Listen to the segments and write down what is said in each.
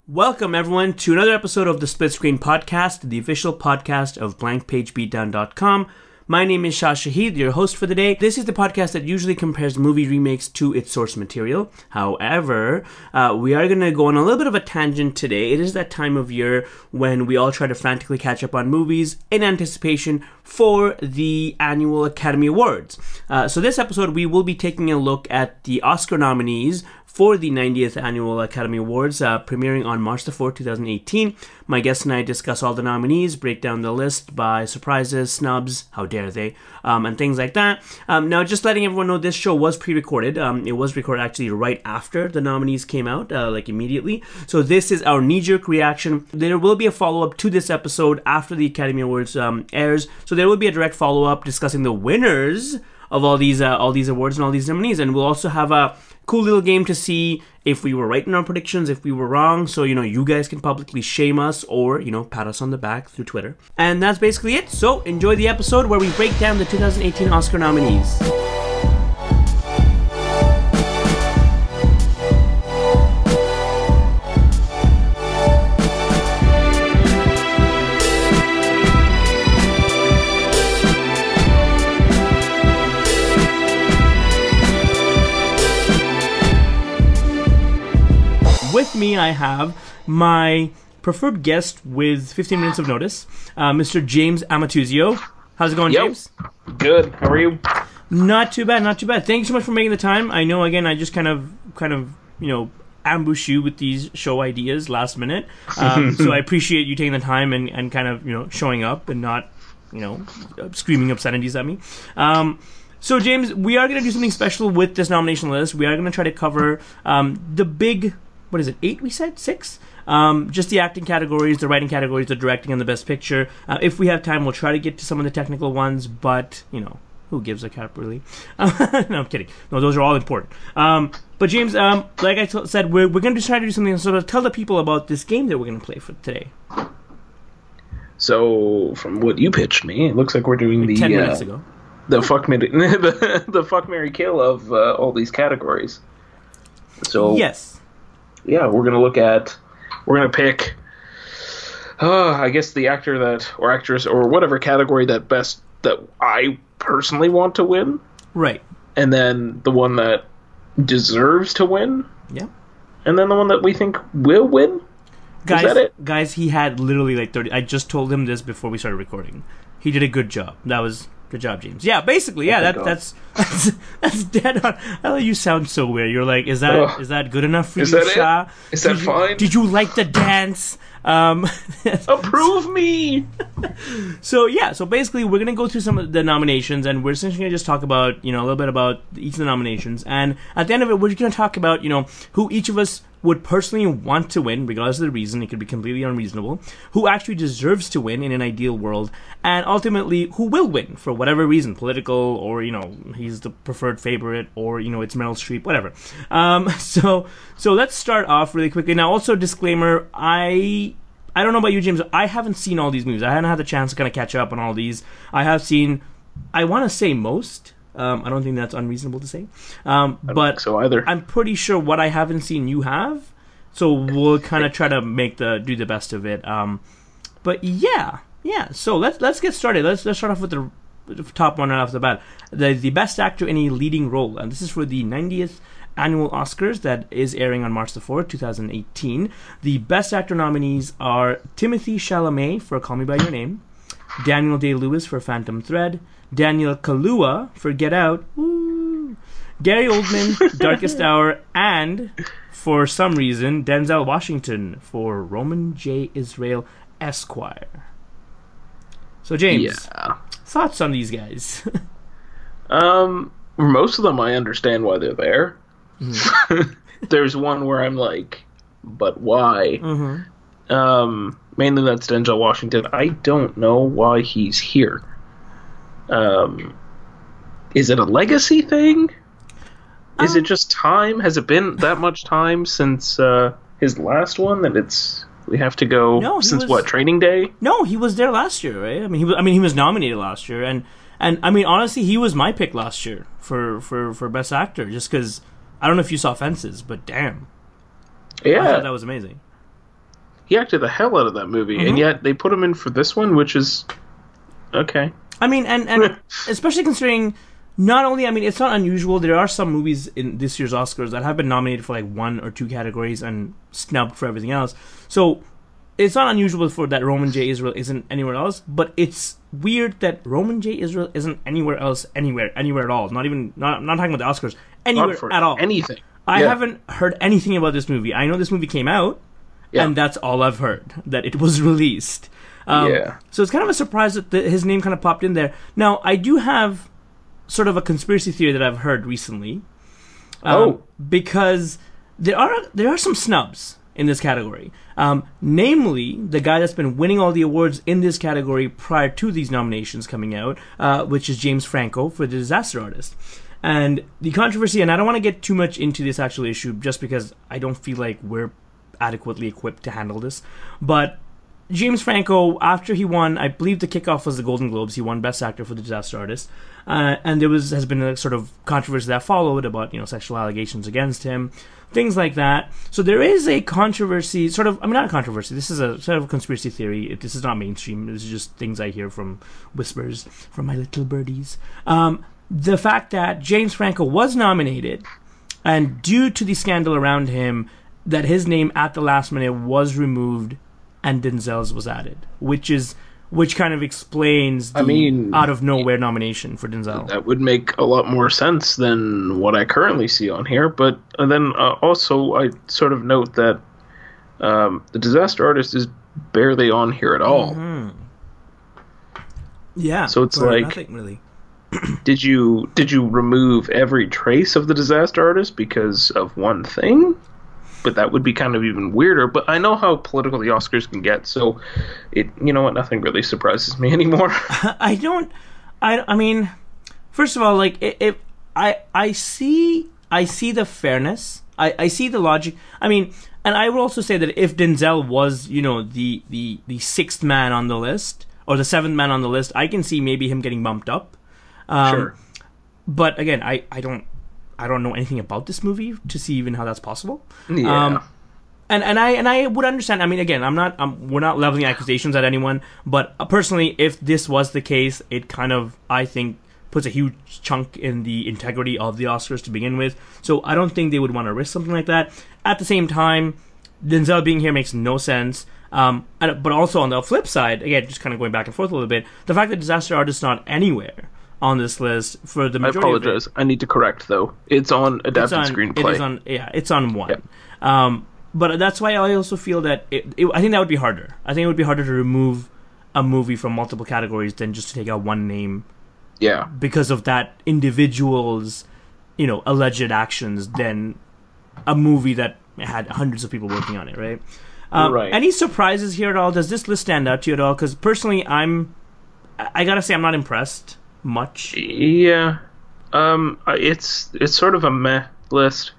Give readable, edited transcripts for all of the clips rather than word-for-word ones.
Welcome, everyone, to another episode of the Split Screen Podcast, the official podcast of BlankPageBeatdown.com. My name is Shah Shahid, your host for the day. This is the podcast that usually compares movie remakes to its source material. However, we are going to go on a little bit of a tangent today. It is that time of year when we all try to frantically catch up on movies in anticipation for the annual Academy Awards. So this episode, we will be taking a look at the Oscar nominees for the 90th Annual Academy Awards, premiering on March the 4th, 2018. My guests and I discuss all the nominees, break down the list by surprises, snubs, how dare they, and things like that. Now, just letting everyone know, this show was pre-recorded. It was recorded actually right after the nominees came out, like immediately. So this is our knee-jerk reaction. There will be a follow-up to this episode after the Academy Awards airs. So there will be a direct follow-up discussing the winners of all these awards and all these nominees. And we'll also have a cool little game to see if we were right in our predictions, if we were wrong, so, you guys can publicly shame us or, pat us on the back through Twitter. And that's basically it. So enjoy the episode where we break down the 2018 Oscar nominees. With me, I have my preferred guest with 15 minutes of notice, Mr. James Amatuzio. How's it going, James? Good. How are you? Not too bad, not too bad. Thank you so much for making the time. I know, again, I just kind of, ambush you with these show ideas last minute. So I appreciate you taking the time and kind of, showing up and not, screaming obscenities at me. So, James, we are going to do something special with this nomination list. We are going to try to cover the big... What is it, 8 we said? 6? Just the acting categories, the writing categories, the directing, and the best picture. If we have time, we'll try to get to some of the technical ones, but, who gives a crap, really? No, I'm kidding. No, those are all important. But, James, like I said, we're going to try to do something, so tell the people about this game that we're going to play for today. So, from what you pitched me, it looks like we're doing the... 10 minutes ago. The fuck, the fuck, marry, kill of all these categories. So... Yes. Yeah, we're gonna pick, I guess the actor or actress, or whatever category that I personally want to win. Right. And then the one that deserves to win. Yeah. And then the one that we think will win. Guys, is that it? Guys, he had literally like 30, I just told him this before we started recording. He did a good job. Good job, James. Yeah, basically, yeah, that's dead on. I know you sound so weird. You're like, is that good enough for you, Shah? Is that fine? Did you like the dance? Approve me! So basically, we're going to go through some of the nominations, and we're essentially going to just talk about, a little bit about each of the nominations, and at the end of it, we're going to talk about, who each of us would personally want to win, regardless of the reason. It could be completely unreasonable. Who actually deserves to win in an ideal world, and ultimately, who will win for whatever reason, political, or, he's the preferred favorite, or, it's Meryl Streep, whatever. So let's start off really quickly. Now, also, disclaimer, I don't know about you, James. I haven't seen all these movies. I haven't had the chance to kind of catch up on all these. I have seen, I want to say most. I don't think that's unreasonable to say. I don't think so either. I'm pretty sure what I haven't seen, you have. So we'll kind of try to do the best of it. But yeah. So let's get started. Let's start off with the top one right off the bat. The best actor in a leading role, and this is for the 90th Annual Oscars that is airing on March the 4th, 2018. The best actor nominees are Timothée Chalamet for Call Me By Your Name, Daniel Day-Lewis for Phantom Thread, Daniel Kaluuya for Get Out, Gary Oldman, Darkest Hour, and, for some reason, Denzel Washington for Roman J. Israel, Esquire. So, James, thoughts on these guys? Most of them I understand why they're there. Mm-hmm. There's one where I'm like, but why? Mm-hmm. Mainly that's Denzel Washington. I don't know why he's here. Is it a legacy thing? Is it just time? Has it been that much time since his last one that we have to go since Training Day? No, he was there last year, right? I mean, he was nominated last year, and I mean, honestly, he was my pick last year for best actor, just because I don't know if you saw Fences, but damn, yeah, I thought that was amazing. he acted the hell out of that movie, and yet they put him in for this one, which is okay. I mean, and especially considering not only, I mean, it's not unusual. There are some movies in this year's Oscars that have been nominated for like 1 or 2 categories and snubbed for everything else. So it's not unusual for that Roman J. Israel isn't anywhere else, but it's weird that Roman J. Israel isn't anywhere else, anywhere at all. Not talking about the Oscars, anywhere at all. Anything. I haven't heard anything about this movie. I know this movie came out, and that's all I've heard, that it was released. So it's kind of a surprise that his name kind of popped in there. Now, I do have sort of a conspiracy theory that I've heard recently. Because there are some snubs in this category. Namely, the guy that's been winning all the awards in this category prior to these nominations coming out, which is James Franco for The Disaster Artist. And the controversy, and I don't want to get too much into this actual issue just because I don't feel like we're adequately equipped to handle this, but James Franco, after he won, I believe the kickoff was the Golden Globes, he won Best Actor for The Disaster Artist, and there has been a sort of controversy that followed about, sexual allegations against him, things like that. So there is a controversy, not a controversy, this is a sort of conspiracy theory. This is not mainstream, this is just things I hear from whispers from my little birdies. The fact that James Franco was nominated, and due to the scandal around him, that his name at the last minute was removed and Denzel's was added, which kind of explains the out of nowhere nomination for Denzel. That would make a lot more sense than what I currently see on here. But then also I sort of note that The Disaster Artist is barely on here at all. Mm-hmm. Yeah. So it's like, nothing really. Did you remove every trace of The Disaster Artist because of one thing? But that would be kind of even weirder. But I know how political the Oscars can get, so nothing really surprises me anymore. I mean, first of all, like I see the fairness. I see the logic. I mean, and I will also say that if Denzel was, the sixth man on the list or the seventh man on the list, I can see maybe him getting bumped up. Sure. But again, I don't know anything about this movie to see even how that's possible. Yeah. And I would understand. I mean, again, we're not leveling accusations at anyone, but personally, if this was the case, it kind of, I think, puts a huge chunk in the integrity of the Oscars to begin with. So I don't think they would want to risk something like that. At the same time, Denzel being here makes no sense. But also on the flip side, again, just kind of going back and forth a little bit, the fact that Disaster Artist is not anywhere on this list for the majority. I apologize. Of it, I need to correct though. It's on adapted screenplay. It's on one. Yep. But that's why I also feel that I think that would be harder. I think it would be harder to remove a movie from multiple categories than just to take out one name. Yeah. Because of that individual's, alleged actions than a movie that had hundreds of people working on it, right? Right. Any surprises here at all? Does this list stand out to you at all? Because personally, I gotta say I'm not impressed much. Yeah. It's sort of a meh list.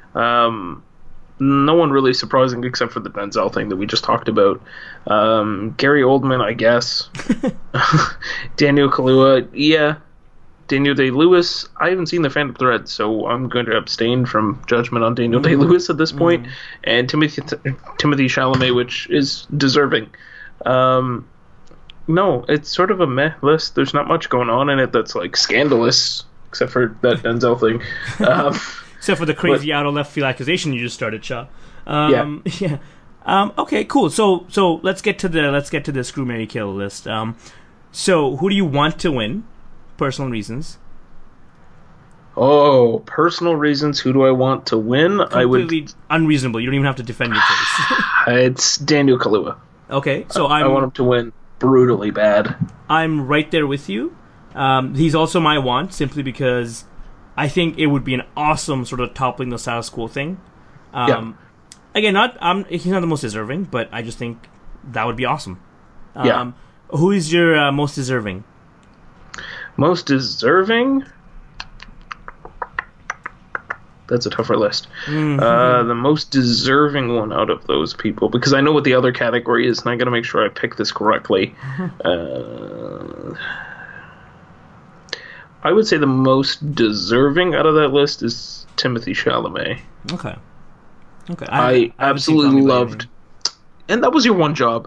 No one really surprising except for the Denzel thing that we just talked about. Gary Oldman, I guess. Daniel Kaluuya, yeah. Daniel Day-Lewis, I haven't seen The Phantom Thread, so I'm going to abstain from judgment on Daniel Day-Lewis at this point. And Timothy Chalamet, which is deserving. No, it's sort of a meh list. There's not much going on in it that's like scandalous, except for that Denzel thing. Except for the crazy out of left field accusation you just started, Shaw. Yeah. Okay, cool. So let's get to the Screw, Marry, Kill list. So who do you want to win? Personal reasons. Oh, personal reasons. Who do I want to win? Completely unreasonable. You don't even have to defend your case. It's Daniel Kaluuya. Okay, so I want him to win brutally bad. I'm right there with you. He's also my want, simply because I think it would be an awesome sort of toppling the status quo thing. Again, he's not the most deserving, but I just think that would be awesome. Who is your most deserving? Most deserving? That's a tougher list. Mm-hmm. The most deserving one out of those people, because I know what the other category is, and I got to make sure I pick this correctly. I would say the most deserving out of that list is Timothy Chalamet. Okay. I absolutely loved. And that was your one job.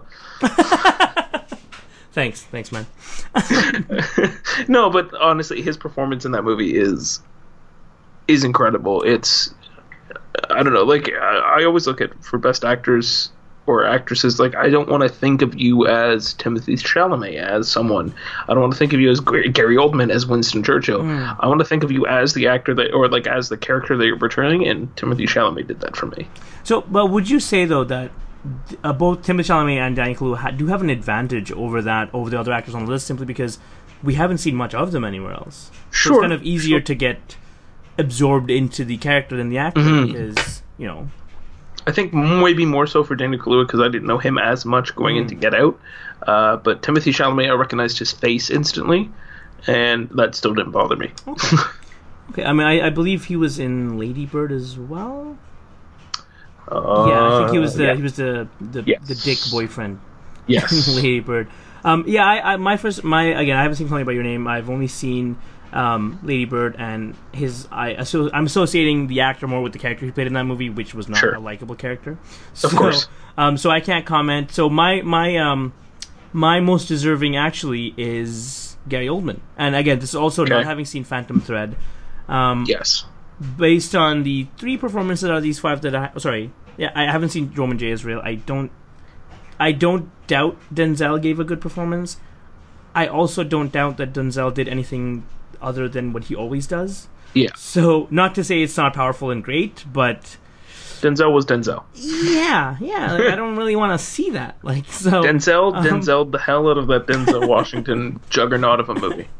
Thanks, man. No, but honestly, his performance in that movie is incredible. It's, I don't know, like, I always look at, for best actors or actresses, like, I don't want to think of you as Timothy Chalamet as someone. I don't want to think of you as Gary Oldman as Winston Churchill. I want to think of you as the actor that, or like as the character that you're portraying, and Timothy Chalamet did that for me. So, but would you say though that both Timothy Chalamet and Daniel Kaluuya do have an advantage over the other actors on the list, simply because we haven't seen much of them anywhere else? Sure. So it's kind of easier to get absorbed into the character than the actor, because, you know. I think maybe more so for Daniel Kaluuya, because I didn't know him as much going into Get Out. But Timothy Chalamet, I recognized his face instantly, and that still didn't bother me. Okay. I mean, I believe he was in Lady Bird as well. I think he was the dick boyfriend. Yes. in Lady Bird. I haven't seen Call Me by Your Name. I've only seen Lady Bird, and I'm associating the actor more with the character he played in that movie, which was not a likable character. Of course. So I can't comment. So my most deserving actually is Gary Oldman, and again, this is also not having seen Phantom Thread. Yes. Based on the 3 performances out of these 5 that I haven't seen Roman J. Israel. I don't doubt Denzel gave a good performance. I also don't doubt that Denzel did anything other than what he always does. Yeah. So, not to say it's not powerful and great, but Denzel was Denzel. Yeah. Like, I don't really want to see that. Like, so Denzel the hell out of that Denzel Washington juggernaut of a movie.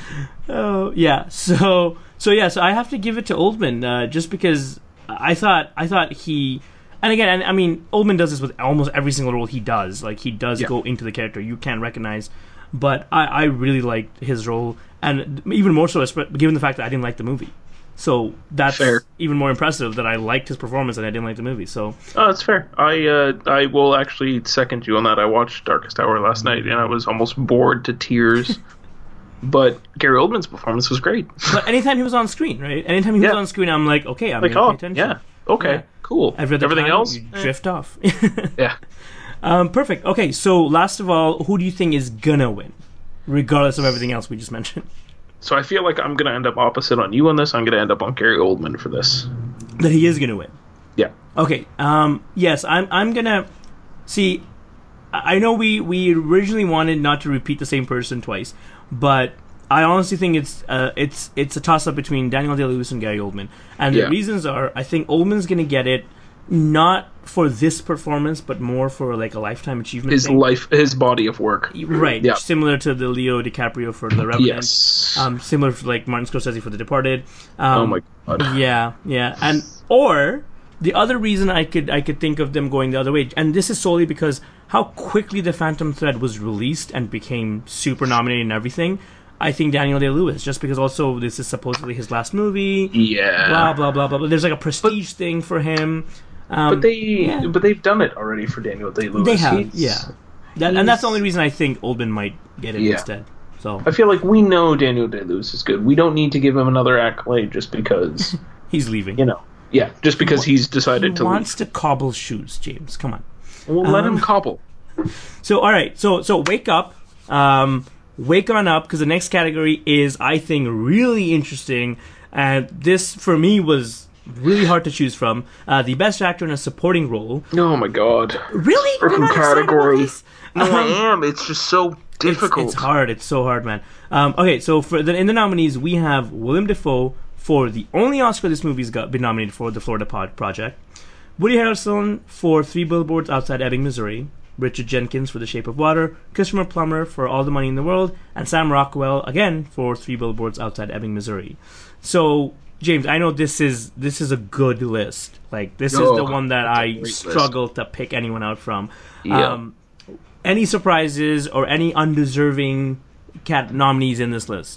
Oh yeah. So I have to give it to Oldman, just because I thought he. And again, I mean, Oldman does this with almost every single role he does. Like, he does go into the character you can't recognize. But I really liked his role, and even more so given the fact that I didn't like the movie. So that's even more impressive, that I liked his performance and I didn't like the movie. So that's fair. I will actually second you on that. I watched Darkest Hour last night, and I was almost bored to tears. But Gary Oldman's performance was great. But anytime he was on screen, right? Anytime he was on screen, I'm like, okay, I'm going to pay attention. Yeah, okay, cool. Everything else? You drift off. Yeah. Perfect. Okay, so last of all, who do you think is going to win? Regardless of everything else we just mentioned. So I feel like I'm going to end up opposite on you on this. I'm going to end up on Gary Oldman for this. That he is going to win? Yeah. Okay, yes, I'm going to... See, I know we originally wanted not to repeat the same person twice, but I honestly think it's a toss-up between Daniel Day-Lewis and Gary Oldman. And the reasons are, I think Oldman's going to get it, not for this performance, but more for like a lifetime achievement. His body of work. Right. Yeah. Similar to the Leo DiCaprio for The Revenant. Yes. Similar to like Martin Scorsese for The Departed. Oh my god. Yeah. And or the other reason I could think of them going the other way, and this is solely because how quickly The Phantom Thread was released and became super nominated and everything. I think Daniel Day-Lewis, just because also this is supposedly his last movie. Yeah. Blah blah blah blah. But there's like a prestige thing for him. But they've done it already for Daniel Day-Lewis. They have, and that's the only reason I think Oldman might get it instead. So I feel like we know Daniel Day-Lewis is good. We don't need to give him another accolade just because he's leaving. Just because he's decided to leave. He wants to cobble shoes, James. Come on. Well, let him cobble. So all right, so wake up, wake on up, because the next category is, I think, really interesting, and this for me was really hard to choose from. The best actor in a supporting role. Oh my god! Really? Freaking category. No, I am. It's just so difficult. It's hard. It's so hard, man. Okay, so in the nominees we have Willem Dafoe for the only Oscar this movie's been nominated for, The Florida Project. Woody Harrelson for 3 Billboards Outside Ebbing, Missouri. Richard Jenkins for The Shape of Water. Christopher Plummer for All the Money in the World. And Sam Rockwell again for 3 Billboards Outside Ebbing, Missouri. So, James, I know this is a good list. Like, this is the one that I struggle to pick anyone out from. Yeah. Any surprises or any undeserving nominees in this list?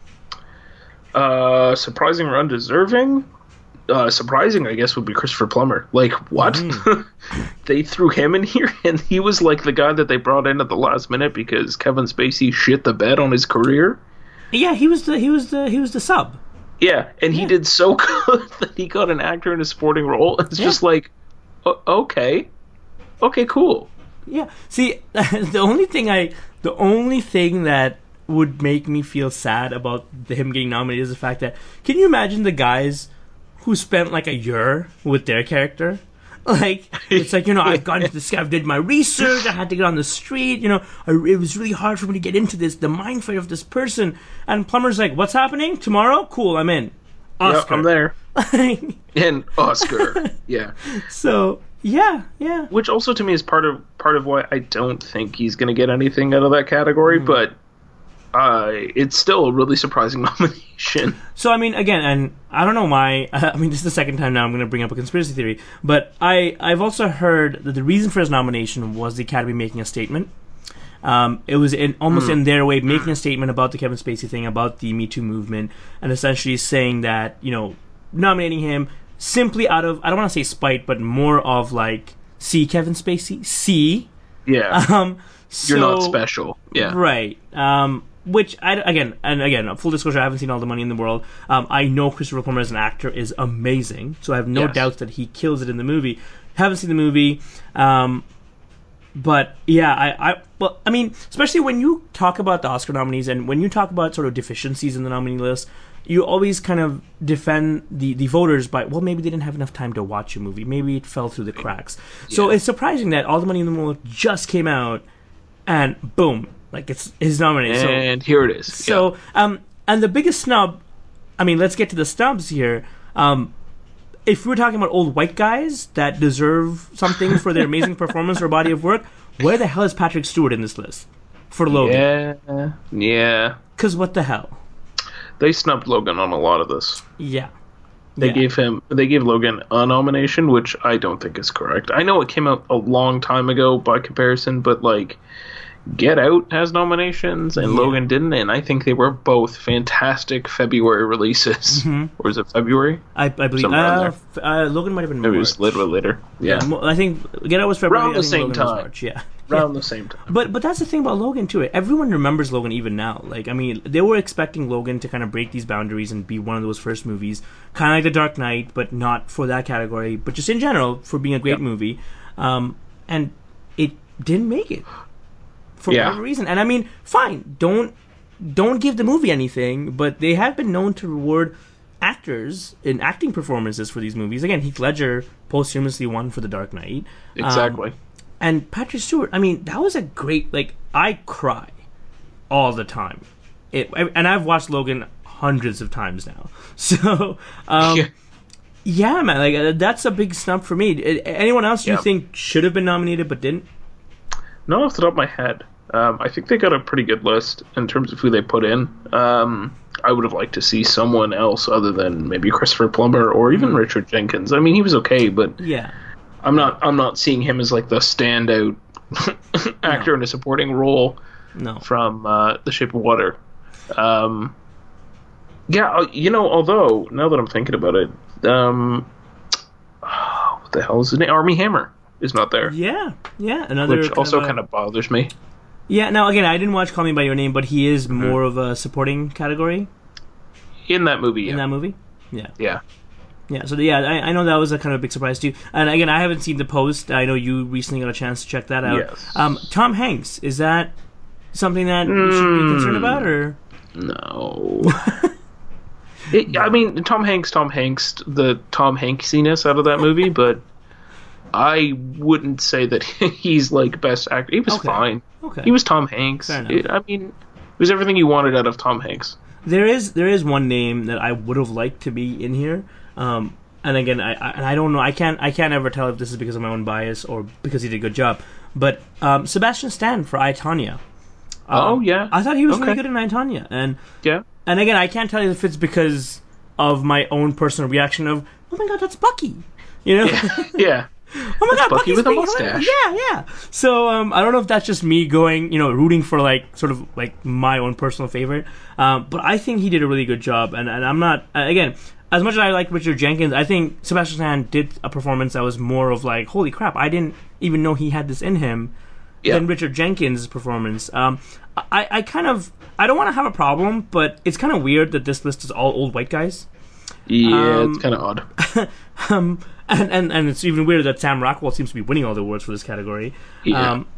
Surprising or undeserving? Surprising, I guess, would be Christopher Plummer. Like, what? They threw him in here, and he was like the guy that they brought in at the last minute because Kevin Spacey shit the bed on his career. Yeah, he was the sub. Yeah, and he did so good that he got an actor in a supporting role. It's just like, okay, cool. Yeah. See, the only thing that would make me feel sad about him getting nominated is the fact that, can you imagine the guys who spent like a year with their character? Like, it's like, I've gone to this guy, I've did my research, I had to get on the street, it was really hard for me to get into the mind fight of this person. And Plummer's like, what's happening? Tomorrow? Cool, I'm in. Oscar. Yeah, I'm there. And Oscar. Yeah. So, yeah. Which also to me is part of why I don't think he's going to get anything out of that category, but it's still a really surprising nomination. So, I mean, again, and I don't know why, this is the second time now I'm going to bring up a conspiracy theory, but I've also heard that the reason for his nomination was the Academy making a statement. It was almost in their way making a statement about the Kevin Spacey thing, about the Me Too movement, and essentially saying that, nominating him simply out of, I don't want to say spite, but more of like, see Kevin Spacey? See? Yeah. You're not special. Yeah. Right. Which, again, full disclosure, I haven't seen All the Money in the World. I know Christopher Plummer as an actor is amazing, so I have no doubts that he kills it in the movie. Haven't seen the movie, but yeah, especially when you talk about the Oscar nominees and when you talk about sort of deficiencies in the nominee list, you always kind of defend the voters by, well, maybe they didn't have enough time to watch a movie. Maybe it fell through the cracks. Yeah. So it's surprising that All the Money in the World just came out, and boom, like it's his nomination. And here it is. So, and the biggest snub, let's get to the snubs here. If we were talking about old white guys that deserve something for their amazing performance or body of work, where the hell is Patrick Stewart in this list for Logan? Yeah. Because what the hell? They snubbed Logan on a lot of this. Yeah. They gave Logan a nomination, which I don't think is correct. I know it came out a long time ago by comparison, but like, Get Out has nominations and Logan didn't, and I think they were both fantastic February releases. Mm-hmm. Or is it February? I believe Logan might have been March. Maybe it was a little bit later. Yeah. I think Get Out was February. Around the same Logan time. Was March. Yeah. Around the same time. But that's the thing about Logan too. Everyone remembers Logan even now. Like, they were expecting Logan to kind of break these boundaries and be one of those first movies, kind of like The Dark Knight, but not for that category, but just in general for being a great movie. And it didn't make it. For whatever reason. And fine, don't give the movie anything, but they have been known to reward actors in acting performances for these movies. Again, Heath Ledger posthumously won for The Dark Knight. Exactly. And Patrick Stewart, that was a great, I cry all the time. And I've watched Logan hundreds of times now. So, yeah, man, that's a big snub for me. Anyone else you think should have been nominated but didn't? Not off the top of my head. I think they got a pretty good list in terms of who they put in. I would have liked to see someone else other than maybe Christopher Plummer or even Richard Jenkins. He was okay, but I'm not seeing him as like the standout actor in a supporting role from The Shape of Water. Although now that I'm thinking about it, what the hell is his name? Armie Hammer is not there. Yeah, another which also kind of bothers me. Yeah, now again, I didn't watch Call Me by Your Name, but he is more of a supporting category in that movie. Yeah. Yeah. So I know that was a kind of big surprise too. And again, I haven't seen The Post. I know you recently got a chance to check that out. Yes. Tom Hanks, is that something that we should be concerned about, or no? Tom Hanks, the Tom Hanksiness out of that movie, but I wouldn't say that he's like best actor. He was fine. Okay. He was Tom Hanks. It was everything you wanted out of Tom Hanks. There is one name that I would have liked to be in here. And again, I don't know. I can't ever tell if this is because of my own bias or because he did a good job. But Sebastian Stan for I, Tonya. I thought he was really good in I, Tonya. And again, I can't tell you if it's because of my own personal reaction of, oh my god, that's Bucky. Yeah. Oh my god, Bucky with a mustache. Yeah. So I don't know if that's just me going, rooting for sort of my own personal favorite. But I think he did a really good job, and I'm not again, as much as I like Richard Jenkins, I think Sebastian Stan did a performance that was more of holy crap, I didn't even know he had this in him. Than Richard Jenkins' performance. I don't want to have a problem, but it's kind of weird that this list is all old white guys. Yeah, it's kind of odd. And it's even weirder that Sam Rockwell seems to be winning all the awards for this category. Yeah.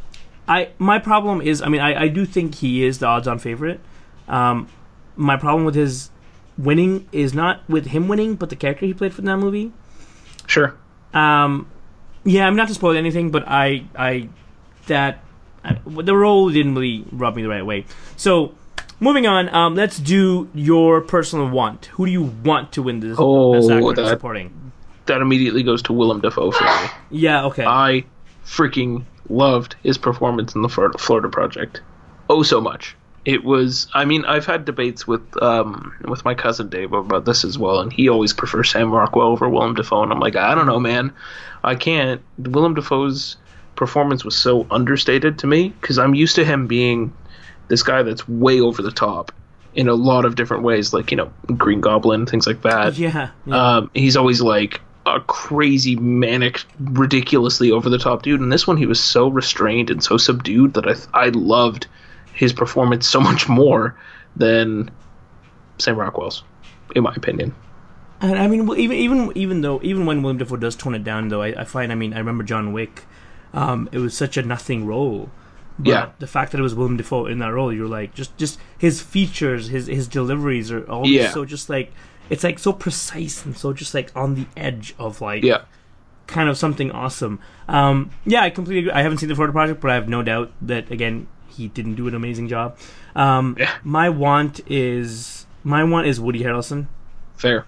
My problem is, I mean, I do think he is the odds-on favorite. My problem with his winning is not with him winning, but the character he played for that movie. Sure. Yeah, I'm not to spoil anything, but the role didn't really rub me the right way. So, moving on, let's do your personal want. Who do you want to win this Best Actor Supporting? That immediately goes to Willem Dafoe for me. Yeah, okay. I freaking loved his performance in the Florida Project. Oh, so much. It was, I mean, I've had debates with my cousin Dave about this as well, and he always prefers Sam Rockwell over Willem Dafoe, and I'm like, I don't know, man. I can't. Willem Dafoe's performance was so understated to me, because I'm used to him being this guy that's way over the top in a lot of different ways, like, you know, Green Goblin, things like that. Yeah. He's always like a crazy, manic, ridiculously over the top dude, and this one he was so restrained and so subdued that I loved his performance so much more than Sam Rockwell's, in my opinion. And I mean, even when Willem Dafoe does tone it down, though, I find, I mean, I remember John Wick. It was such a nothing role. But the fact that it was Willem Dafoe in that role, you're like, just his features, his deliveries are all so just like, it's like so precise and so just like on the edge of like kind of something awesome. I completely agree. I haven't seen the Florida Project, but I have no doubt that, again, he didn't do an amazing job. My want is Woody Harrelson. Fair.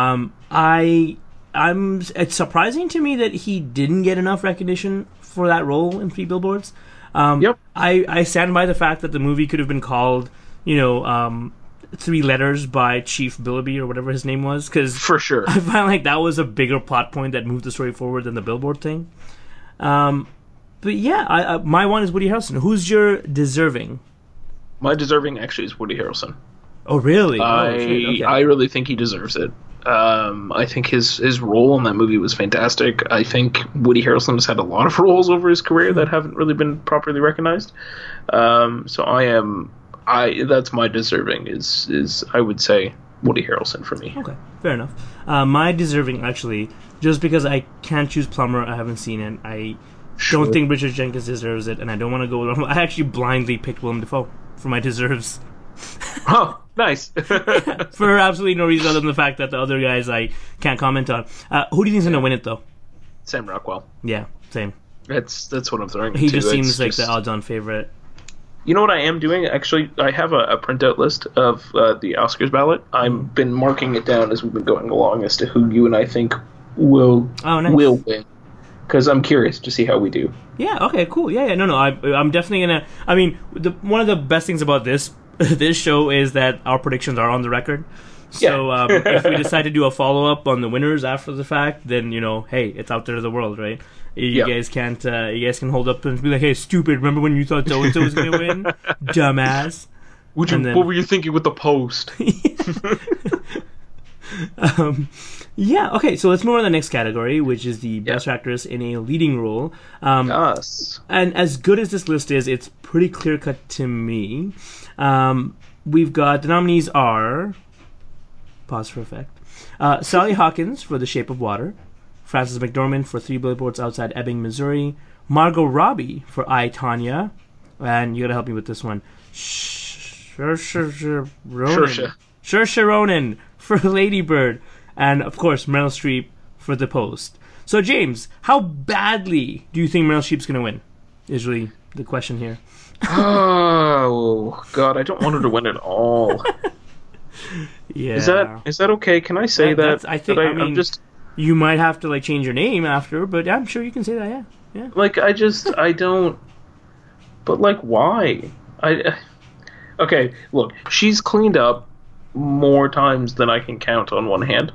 It's surprising to me that he didn't get enough recognition for that role in Three Billboards. I stand by the fact that the movie could have been called, Three Letters by Chief Billoughby or whatever his name was, because for sure I find like that was a bigger plot point that moved the story forward than the Billboard thing. But yeah, my one is Woody Harrelson. Who's your deserving? My deserving actually is Woody Harrelson. Oh, really? I really think he deserves it. I think his role in that movie was fantastic. I think Woody Harrelson has had a lot of roles over his career that haven't really been properly recognized. So that's my deserving is I would say Woody Harrelson for me. Okay, fair enough. My deserving, actually, just because I can't choose Plumber, I haven't seen it. I don't think Richard Jenkins deserves it, and I don't want to go with him. I actually blindly picked Willem Dafoe for my deserves. Oh, nice. For absolutely no reason other than the fact that the other guys I can't comment on. Who do you think's going to win it, though? Sam Rockwell. Yeah, same. That's what I'm throwing. He just seems like the odds-on favorite. You know what I am doing? Actually, I have a printout list of the Oscars ballot. I've been marking it down as we've been going along as to who you and I think will win. Because I'm curious to see how we do. Yeah, okay, cool. Yeah, no, I'm definitely going to... I mean, one of the best things about this show is that our predictions are on the record. So if we decide to do a follow-up on the winners after the fact, then, hey, it's out there to the world, right? You guys can't. You guys can hold up and be like, "Hey, stupid! Remember when you thought so and so was going to win, dumbass?" What were you thinking with the post? Yeah. Okay. So let's move on to the next category, which is the best actress in a leading role. Yes. And as good as this list is, it's pretty clear cut to me. We've got the nominees are. Pause for effect. Sally Hawkins for The Shape of Water. Frances McDormand for Three Billboards Outside Ebbing, Missouri. Margot Robbie for I, Tonya. And you gotta help me with this one. Saoirse Ronan for Lady Bird. And, of course, Meryl Streep for The Post. So, James, how badly do you think Meryl Streep's gonna win? Is really the question here. Oh, God, I don't want her to win at all. Yeah. Is that okay? Can I say that? I think, I'm just... You might have to change your name after, but I'm sure you can say that. Yeah. I don't. But why? Okay, look, she's cleaned up more times than I can count on one hand,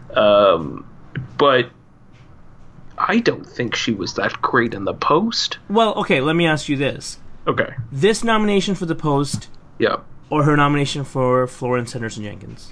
but I don't think she was that great in The Post. Well, okay, let me ask you this. Okay. This nomination for The Post. Yeah. Or her nomination for Florence Henderson Jenkins.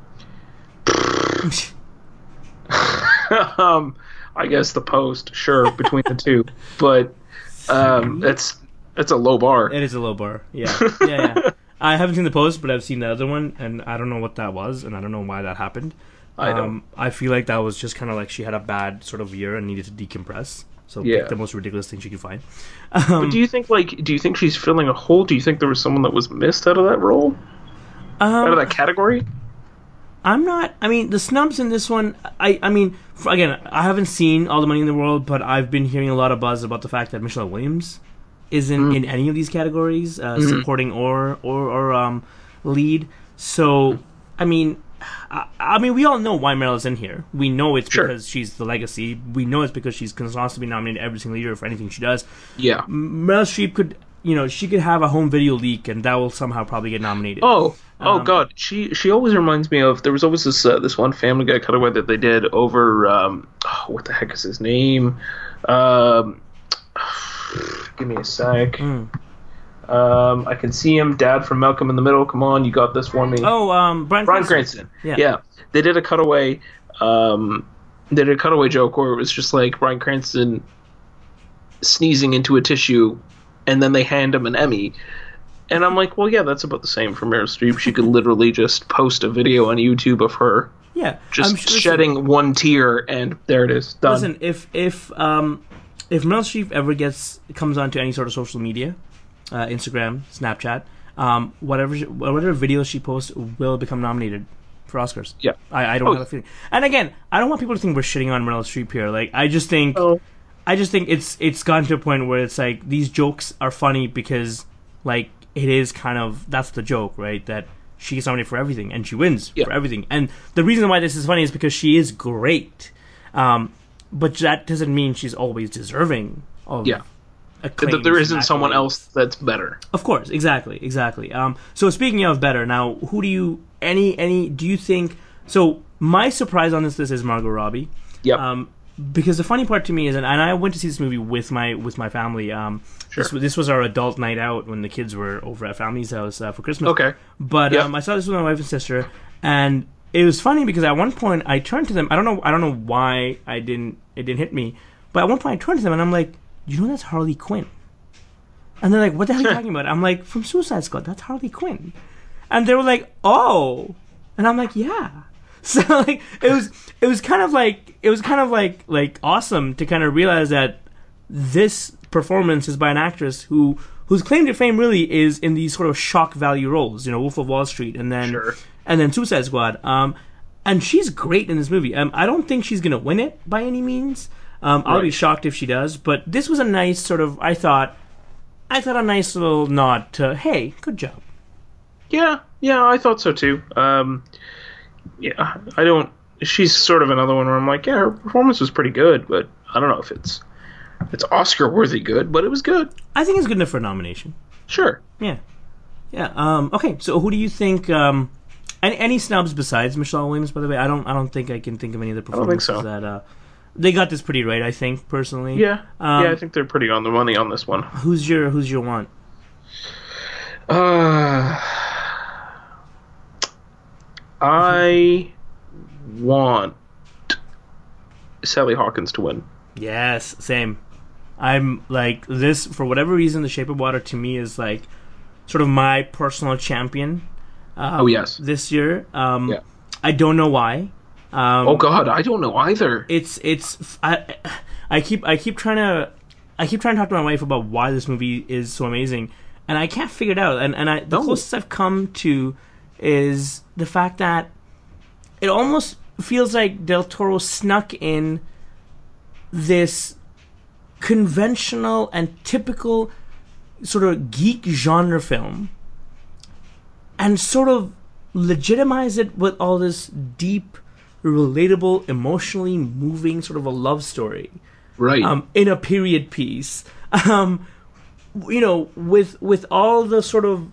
I guess The Post, sure, between the two, but that's a low bar. It is a low bar. Yeah. I haven't seen The Post, but I've seen the other one, and I don't know what that was, and I don't know why that happened. I don't. I feel like that was just kind of like she had a bad sort of year and needed to decompress. So Yeah. pick the most ridiculous thing she could find. But do you think she's filling a hole? Do you think there was someone that was missed out of that role? Out of that category? I'm not. I mean, the snubs in this one. I mean, again, I haven't seen All the Money in the World, but I've been hearing a lot of buzz about the fact that Michelle Williams isn't in any of these categories, supporting or lead. So, I mean, we all know why Meryl's in here. We know it's because she's the legacy. We know it's because she's constantly nominated every single year for anything she does. Yeah. Meryl Streep could, she could have a home video leak, and that will somehow probably get nominated. Oh God, she always reminds me of. There was always this one Family Guy cutaway that they did over. What the heck is his name? Give me a sec. I can see him, Dad from Malcolm in the Middle. Come on, you got this for me. Oh, Bryan Cranston. Yeah. They did a cutaway. They did a cutaway joke where it was just like Bryan Cranston sneezing into a tissue, and then they hand him an Emmy. And I'm like, well, yeah, that's about the same for Meryl Streep. She could literally just post a video on YouTube of her, just shedding one tear, and there it is, done. Listen, if Meryl Streep ever comes onto any sort of social media, Instagram, Snapchat, whatever videos she posts will become nominated for Oscars. Yeah, I don't have a feeling. And again, I don't want people to think we're shitting on Meryl Streep here. Like, I just think it's gotten to a point where it's like these jokes are funny because like it is kind of, that's the joke, right? That she gets nominated for everything and she wins for everything. And the reason why this is funny is because she is great. But that doesn't mean she's always deserving of acclaim. There isn't someone else that's better. Of course, exactly. So speaking of better, now who do you do you think? So my surprise on this list is Margot Robbie. Yep. Because the funny part to me is, and I went to see this movie with my family. This was our adult night out when the kids were over at family's house for Christmas. Okay. But I saw this with my wife and sister, and it was funny because at one point I turned to them. I don't know why it didn't hit me, but at one point I turned to them and I'm like, that's Harley Quinn. And they're like, what the hell are you talking about? I'm like, from Suicide Squad, that's Harley Quinn. And they were like, oh. And I'm like, yeah. So like it was kind of like awesome to kind of realize that this performance is by an actress whose claim to fame really is in these sort of shock value roles, Wolf of Wall Street and then Suicide Squad. And she's great in this movie. I don't think she's gonna win it by any means. I'll be shocked if she does, but this was a nice sort of, I thought a nice little nod to, hey, good job. Yeah, I thought so too. She's sort of another one where I'm like, yeah, her performance was pretty good, but I don't know if it's Oscar-worthy good, but it was good. I think it's good enough for a nomination. Sure. Yeah. Okay, so who do you think, any snubs besides Michelle Williams, by the way? I don't think I can think of any other performances that, they got this pretty right, I think, personally. Yeah. I think they're pretty on the money on this one. Who's your want? I want Sally Hawkins to win. Yes, same. I'm like, this, for whatever reason, The Shape of Water to me is like sort of my personal champion. This year. I don't know why. Oh God, I don't know either. I keep trying to talk to my wife about why this movie is so amazing, and I can't figure it out. The closest I've come to is the fact that it almost feels like Del Toro snuck in this conventional and typical sort of geek genre film and sort of legitimize it with all this deep, relatable, emotionally moving sort of a love story, right? In a period piece, with all the sort of,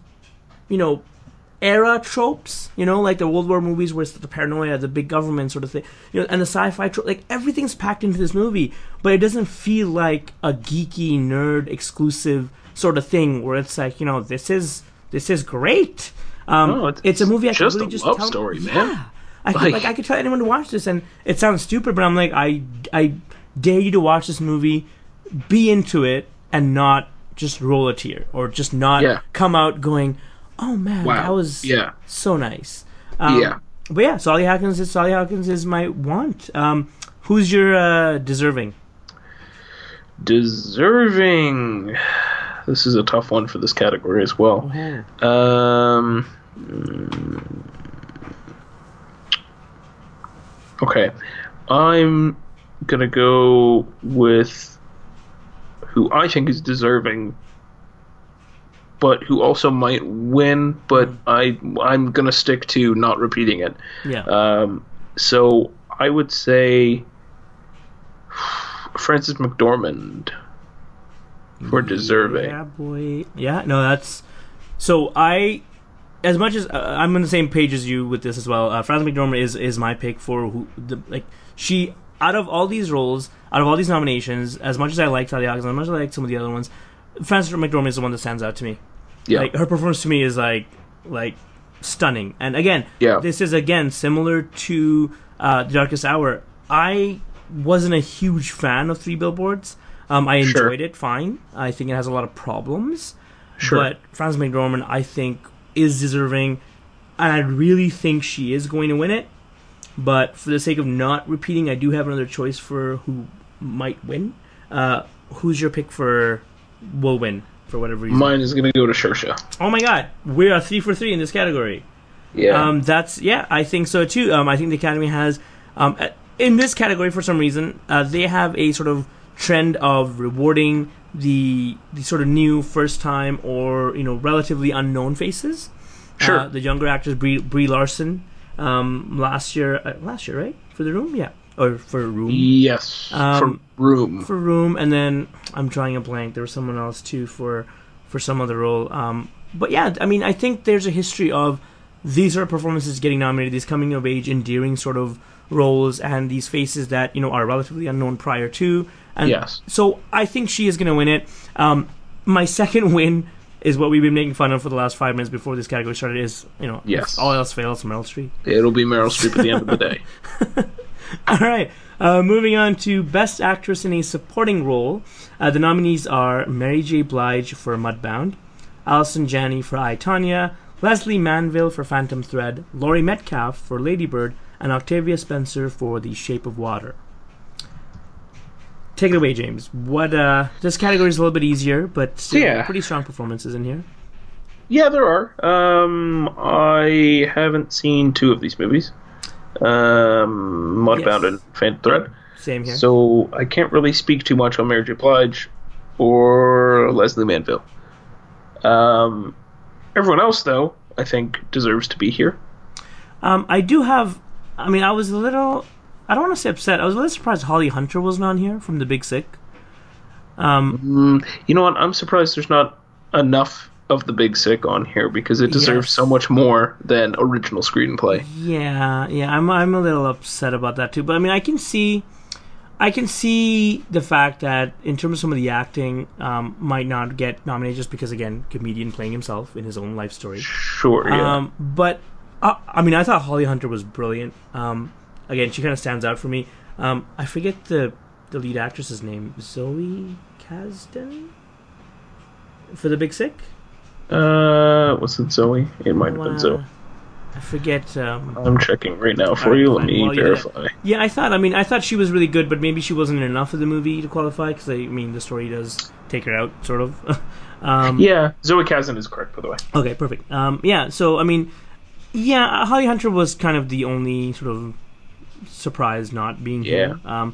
era tropes, like the World War movies where it's the paranoia, the big government sort of thing, and the sci-fi trope, like everything's packed into this movie, but it doesn't feel like a geeky nerd exclusive sort of thing where it's like, this is great. It's a movie I could really just love story, man. I could tell anyone to watch this, and it sounds stupid, but I'm like, I dare you to watch this movie, be into it, and not just roll a tear or just not come out going, oh man, that was so nice. But yeah, Sally Hawkins is my want. Who's your deserving? Deserving. This is a tough one for this category as well. Okay. I'm going to go with who I think is deserving, but who also might win, but I'm going to stick to not repeating it. Yeah. So I would say Frances McDormand for deserving. Yeah, boy. Yeah, no, that's... So as much as I'm on the same page as you with this as well, Frances McDormand is my pick for she, out of all these roles, out of all these nominations, as much as I like Talia Hawkins, as much as I like some of the other ones, Frances McDormand is the one that stands out to me. Yeah. Like, her performance to me is like stunning. And again, this is again similar to The Darkest Hour. I wasn't a huge fan of Three Billboards. I enjoyed it fine. I think it has a lot of problems. Sure. But Frances McDormand, I think, is deserving, and I really think she is going to win it. But for the sake of not repeating, I do have another choice for who might win. Who's your pick for will win, for whatever reason? Mine is going to go to Saoirse. Oh my god, we are 3 for 3 in this category. Yeah. I think so too. I think the Academy has, in this category for some reason, they have a sort of trend of rewarding the sort of new, first time, or relatively unknown faces. Sure. The younger actors, Brie Larson, last year, right, for The Room, or for Room. Yes. For Room. For Room, and then I'm drawing a blank. There was someone else too for some other role. But yeah, I mean, I think there's a history of these are performances getting nominated, these coming of age, endearing sort of roles, and these faces that are relatively unknown prior to. And yes. So I think she is going to win it. My second win is what we've been making fun of for the last 5 minutes before this category started. Is yes. if all else fails, Meryl Streep. It'll be Meryl Streep at the end of the day. All right. Moving on to Best Actress in a Supporting Role. The nominees are Mary J. Blige for Mudbound, Allison Janney for I, Tonya, Leslie Manville for Phantom Thread, Laurie Metcalf for Lady Bird, and Octavia Spencer for The Shape of Water. Take it away, James. What this category is a little bit easier, but still pretty strong performances in here. Yeah, there are. I haven't seen 2 of these movies. Mudbound and Phantom Thread. Same here. So I can't really speak too much on Mary J. Blige or Leslie Manville. Everyone else, though, I think deserves to be here. I do have... I mean, I was a little... I don't want to say upset. I was a little surprised Holly Hunter wasn't on here from The Big Sick. You know what? I'm surprised there's not enough of The Big Sick on here because it deserves so much more than original screenplay. Yeah. I'm a little upset about that too. But I mean, I can see the fact that in terms of some of the acting, might not get nominated just because, again, comedian playing himself in his own life story. Sure. Yeah. But I mean, I thought Holly Hunter was brilliant. Again, she kind of stands out for me. I forget the lead actress's name. Zoe Kazdan? For The Big Sick? Was it Zoe? It might have been Zoe. I forget. I'm checking right now for you. Let me verify. Yeah, I thought she was really good, but maybe she wasn't enough of the movie to qualify, because, I mean, the story does take her out, sort of. Yeah, Zoe Kazdan is correct, by the way. Okay, perfect. Yeah, so, I mean, yeah, Holly Hunter was kind of the only sort of surprise not being here. Not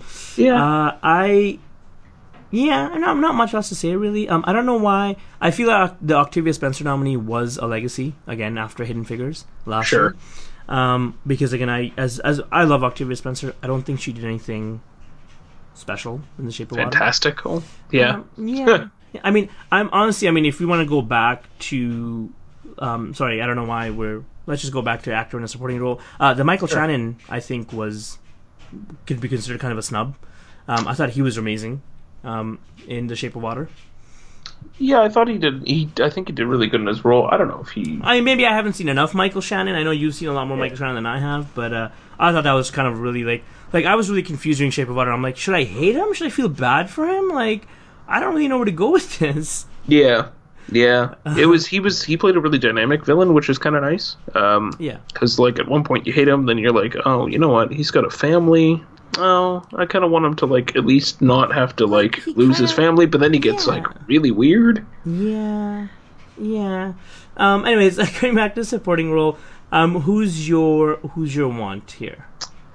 much else to say, really. I don't know why. I feel like the Octavia Spencer nominee was a legacy, again, after Hidden Figures last year. Because, again, I love Octavia Spencer. I don't think she did anything special in The Shape of Water. Fantastical. Yeah. Yeah. I mean, if we want to go back to... sorry, I don't know why let's just go back to actor in a supporting role. The Michael Shannon, I think, could be considered kind of a snub. I thought he was amazing in The Shape of Water. Yeah, I thought he did. I think he did really good in his role. I don't know if he... I mean, maybe I haven't seen enough Michael Shannon. I know you've seen a lot more Michael Shannon than I have, but I thought that was kind of really, like I was really confused during Shape of Water. I'm like, should I hate him? Should I feel bad for him? Like, I don't really know where to go with this. Yeah. He played a really dynamic villain, which is kind of nice. Because, like, at one point you hate him, then you're like, oh, you know what? He's got a family. oh, I kind of want him to like at least not have to like He lose his kinda- family, but then he gets like really weird. Yeah. Anyways, going back to supporting role, who's your want here?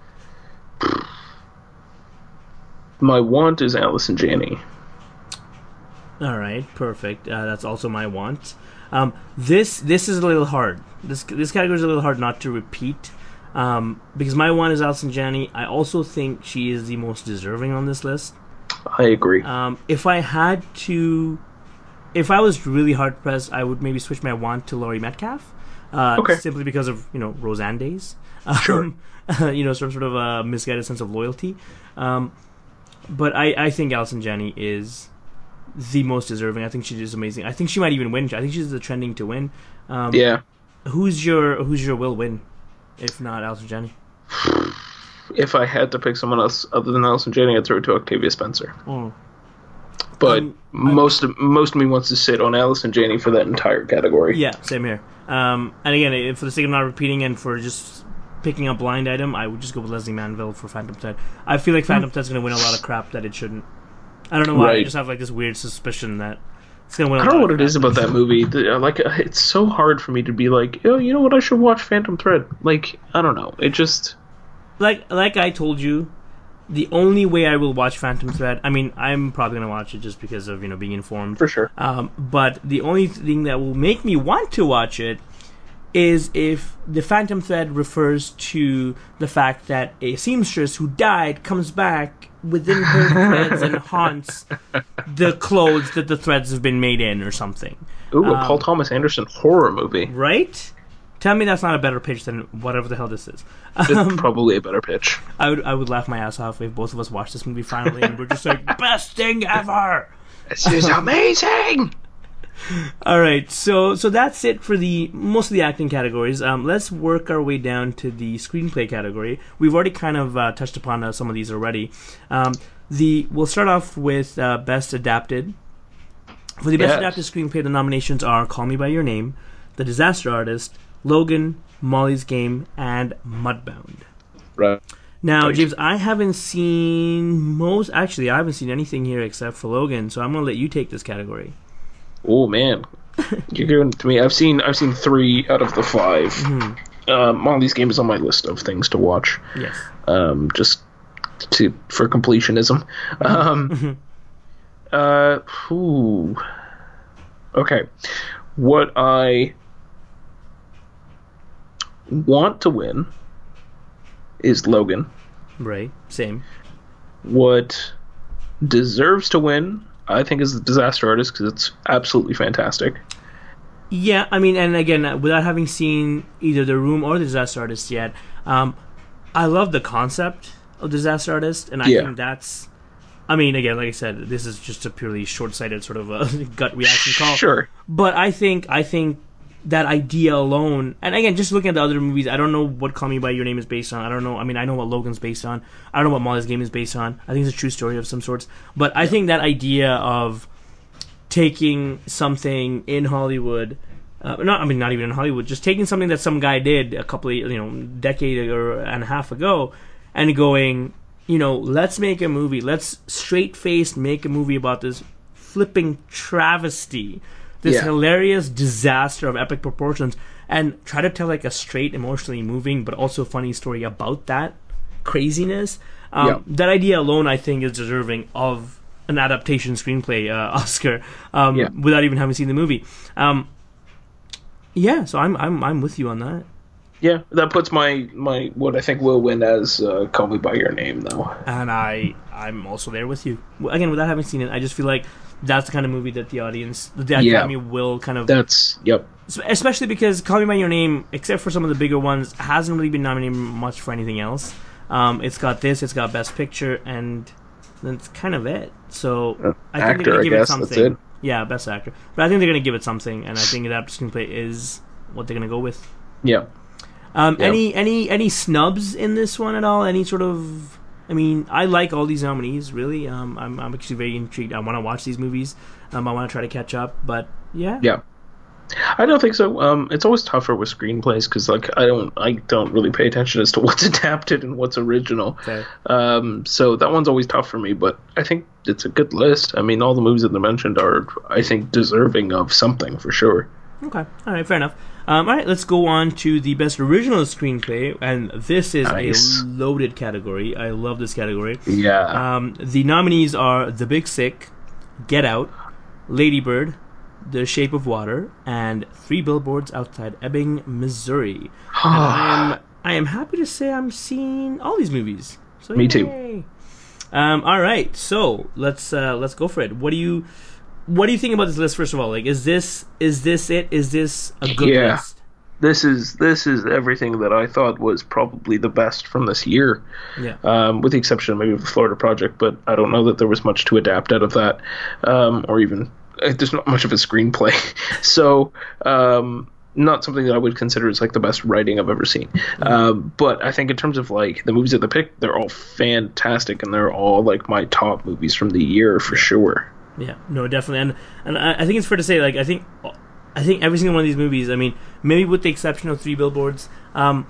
My want is Allison Janney. All right, perfect. That's also my want. This is a little hard. This category is a little hard not to repeat. Because my want is Allison Janney. I also think she is the most deserving on this list. I agree. If I was really hard pressed, I would maybe switch my want to Laurie Metcalf. Okay. Simply because of Roseanne days. Sure. Sort of a misguided sense of loyalty. But I think Allison Janney is the most deserving. I think she is amazing. I think she might even win. I think she's the trending to win. Yeah. Who's your will win, if not Allison Janney? If I had to pick someone else other than Allison Janney, I'd throw it to Octavia Spencer. Oh. But most of me wants to sit on Allison Janney for that entire category. Yeah, same here. And again, for the sake of not repeating and for just picking a blind item, I would just go with Leslie Manville for Phantom Thread. I feel like Phantom Thread's going to win a lot of crap that it shouldn't. I don't know why. Right. I just have like this weird suspicion that it's going to win. I don't know what it is about that movie. It's so hard for me to be like, oh, you know what? I should watch Phantom Thread. Like, I don't know. It just like I told you, the only way I will watch Phantom Thread. I mean, I'm probably going to watch it just because of being informed for sure. But the only thing that will make me want to watch it is if the Phantom Thread refers to the fact that a seamstress who died comes back within her threads and haunts the clothes that the threads have been made in or something. Ooh, a Paul Thomas Anderson horror movie. Right? Tell me that's not a better pitch than whatever the hell this is. It's probably a better pitch. I would laugh my ass off if both of us watched this movie finally and we're just like, best thing ever! This is amazing! Alright, so that's it for most of the acting categories. Let's work our way down to the screenplay category. We've already kind of touched upon some of these already. We'll start off with Best Adapted. For the Best Adapted Screenplay, the nominations are Call Me By Your Name, The Disaster Artist, Logan, Molly's Game, and Mudbound. Right. Now, James, I haven't seen I haven't seen anything here except for Logan, so I'm going to let you take this category. Oh man, you're giving it to me. I've seen 3 out of the 5. Mm-hmm. Molly's Game is on my list of things to watch. Yes. Just for completionism. Okay. What I want to win is Logan. Right. Same. What deserves to win, I think, is The Disaster Artist, because it's absolutely fantastic. Yeah, I mean, and again, without having seen either The Room or The Disaster Artist yet, I love the concept of Disaster Artist, and I think that's... I mean, again, like I said, this is just a purely short-sighted sort of a gut reaction call. Sure. But I think that idea alone, and again, just looking at the other movies, I don't know what Call Me By Your Name is based on. I don't know. I mean, I know what Logan's based on. I don't know what Molly's Game is based on. I think it's a true story of some sorts. But I think that idea of taking something in Hollywood, not even in Hollywood, just taking something that some guy did a couple of, decade and a half ago, and going, let's make a movie. Let's straight-faced make a movie about this flipping travesty. This hilarious disaster of epic proportions, and try to tell like a straight, emotionally moving, but also funny story about that craziness. That idea alone, I think, is deserving of an adaptation screenplay Oscar, without even having seen the movie. So I'm with you on that. Yeah, that puts my what I think will win as Call Me By Your Name, though. And I'm also there with you. Again, without having seen it, I just feel like that's the kind of movie that the Academy will kind of... Especially because Call Me By Your Name, except for some of the bigger ones, hasn't really been nominated much for anything else. It's got Best Picture, and that's kind of it. So I think they're going to give it something. That's it. Yeah, Best Actor. But I think they're going to give it something, and I think Adapted Screenplay is what they're going to go with. Yeah. Any snubs in this one at all? Any sort of... I mean, I like all these nominees, really. I'm actually very intrigued. I want to watch these movies. I want to try to catch up, but yeah. Yeah. I don't think so. It's always tougher with screenplays because like I don't really pay attention as to what's adapted and what's original. Okay. So that one's always tough for me. But I think it's a good list. I mean, all the movies that they mentioned are, I think, deserving of something for sure. Okay. All right. Fair enough. All right. Let's go on to the best original screenplay, and this is Nice. a loaded category. I love this category. Yeah. The nominees are The Big Sick, Get Out, Lady Bird, The Shape of Water, and Three Billboards Outside Ebbing, Missouri. And I am happy to say I'm seeing all these movies. So Me too. yay. All right, so let's go for it. What do you think about this list? First of all, like, is this it? Is this a good Yeah. list? This is everything that I thought was probably the best from this year. Yeah. With the exception of maybe the Florida Project, but I don't know that there was much to adapt out of that, or even there's not much of a screenplay. So, not something that I would consider as like the best writing I've ever seen. But I think in terms of like the movies that they picked, they're all fantastic, and they're all like my top movies from the year for sure. Yeah, no, definitely, and I think it's fair to say, like, I think every single one of these movies, I mean, maybe with the exception of Three Billboards, the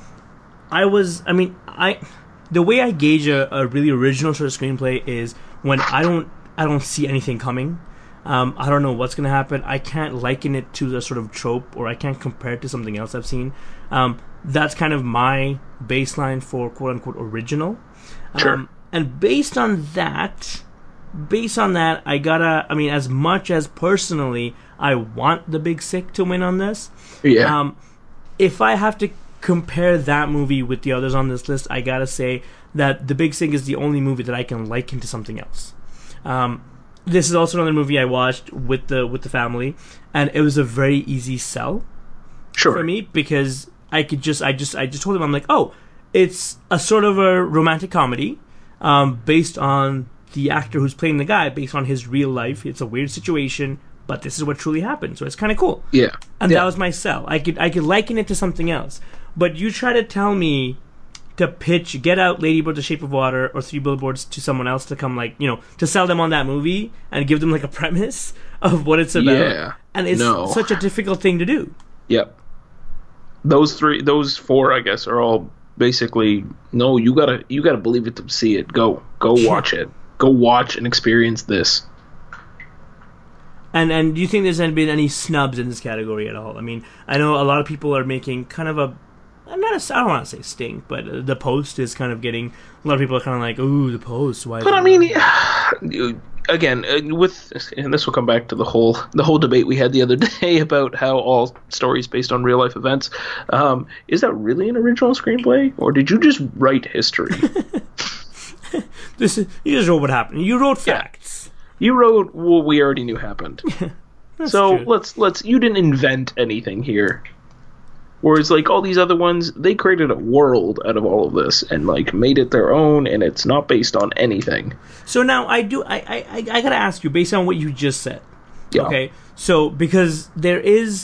way I gauge a really original sort of screenplay is when I don't see anything coming. I don't know what's going to happen. I can't liken it to the sort of trope, or I can't compare it to something else I've seen. That's kind of my baseline for quote-unquote original. Sure. And based on that, as much as personally I want The Big Sick to win on this, Yeah. if I have to compare that movie with the others on this list, I gotta say that The Big Sick is the only movie that I can liken to something else. This is also another movie I watched with the family, and it was a very easy sell Sure. for me because I just told him, I'm like, oh, it's a sort of a romantic comedy, based on the actor who's playing the guy, based on his real life. It's a weird situation, but this is what truly happened, so it's kind of cool. Yeah. And Yeah. that was my sell. I could liken it to something else, but you try to tell me to pitch Get Out, Lady Bird, The Shape of Water, or Three Billboards to someone else to come, like, to sell them on that movie and give them like a premise of what it's about. Yeah. And it's No. such a difficult thing to do. Yep. Those four, I guess, are all basically no. You gotta believe it to see it. Go watch it. Go watch and experience this. And do you think there's been any snubs in this category at all? I mean, I know a lot of people are making kind of I don't want to say stink, but The Post is kind of getting, a lot of people are kind of like, ooh, The Post, why? But I mean, again, and this will come back to the whole debate we had the other day about how all stories based on real life events. Is that really an original screenplay, or did you just write history? You just wrote what happened. You wrote facts. You wrote what we already knew happened. So true. let's. You didn't invent anything here. Whereas, like, all these other ones, they created a world out of all of this and, like, made it their own, and it's not based on anything. So now I gotta ask you, based on what you just said. Yeah. Okay. So because there's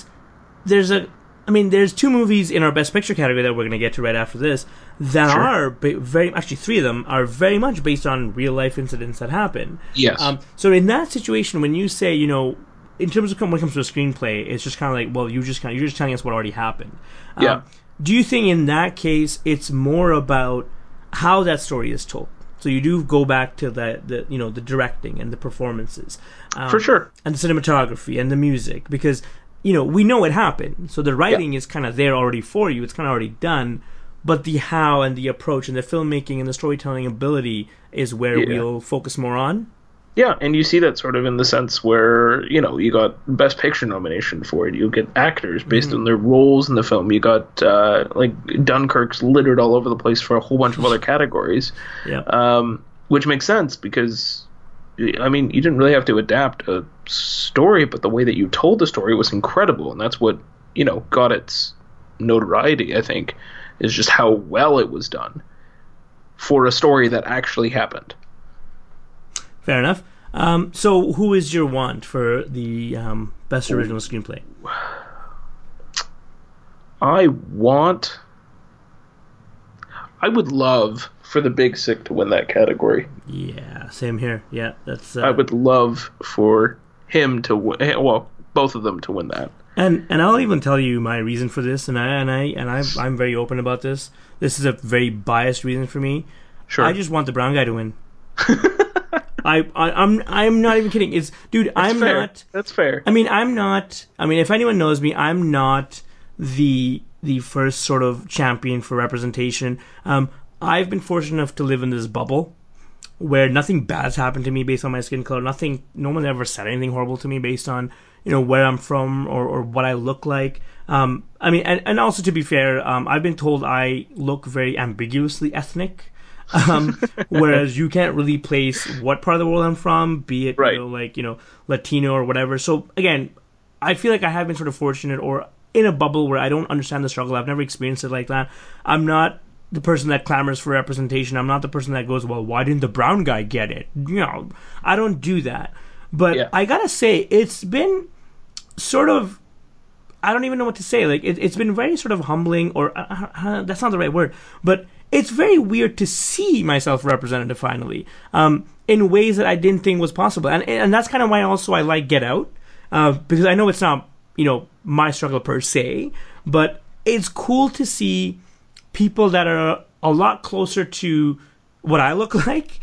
two movies in our Best Picture category that we're gonna get to right after this that Sure. are actually three of them are very much based on real life incidents that happen. Yes. So in that situation, when you say, in terms of when it comes to a screenplay, it's just kind of like, well, you're just telling us what already happened. Yeah. Do you think in that case it's more about how that story is told? So you do go back to the directing and the performances, For sure. and the cinematography and the music, because we know it happened. So the writing is kind of there already for you. It's kind of already done. But the how and the approach and the filmmaking and the storytelling ability is where we'll focus more on. Yeah, and you see that sort of in the sense where, you got Best Picture nomination for it. You get actors based on their roles in the film. You got, like, Dunkirk's littered all over the place for a whole bunch of other categories. Yeah. Which makes sense because, I mean, you didn't really have to adapt a story, but the way that you told the story was incredible. And that's what, got its notoriety, I think, is just how well it was done for a story that actually happened. Fair enough. So who is your want for the Best Original Screenplay? I would love for The Big Sick to win that category. Yeah, same here. Yeah, that's. I would love for him to win. Well, both of them to win that. And I'll even tell you my reason for this, I'm very open about this. This is a very biased reason for me. Sure. I just want the brown guy to win. I'm not even kidding. I'm fair. not. That's fair. I mean, I'm not. I mean, if anyone knows me, I'm not the first sort of champion for representation. I've been fortunate enough to live in this bubble where nothing bad's happened to me based on my skin color. No one ever said anything horrible to me based on, where I'm from or what I look like. I mean, and also to be fair, I've been told I look very ambiguously ethnic. Whereas you can't really place what part of the world I'm from, be it, right. Latino or whatever. So again, I feel like I have been sort of fortunate or in a bubble where I don't understand the struggle. I've never experienced it like that. I'm not the person that clamors for representation. I'm not the person that goes, well, why didn't the brown guy get it? I don't do that. But yeah. I gotta say, it's been sort of, I don't even know what to say. Like, it's been very sort of humbling, or that's not the right word, but it's very weird to see myself represented finally, in ways that I didn't think was possible. And that's kind of why also I like Get Out, because I know it's not, my struggle per se, but it's cool to see people that are a lot closer to what I look like,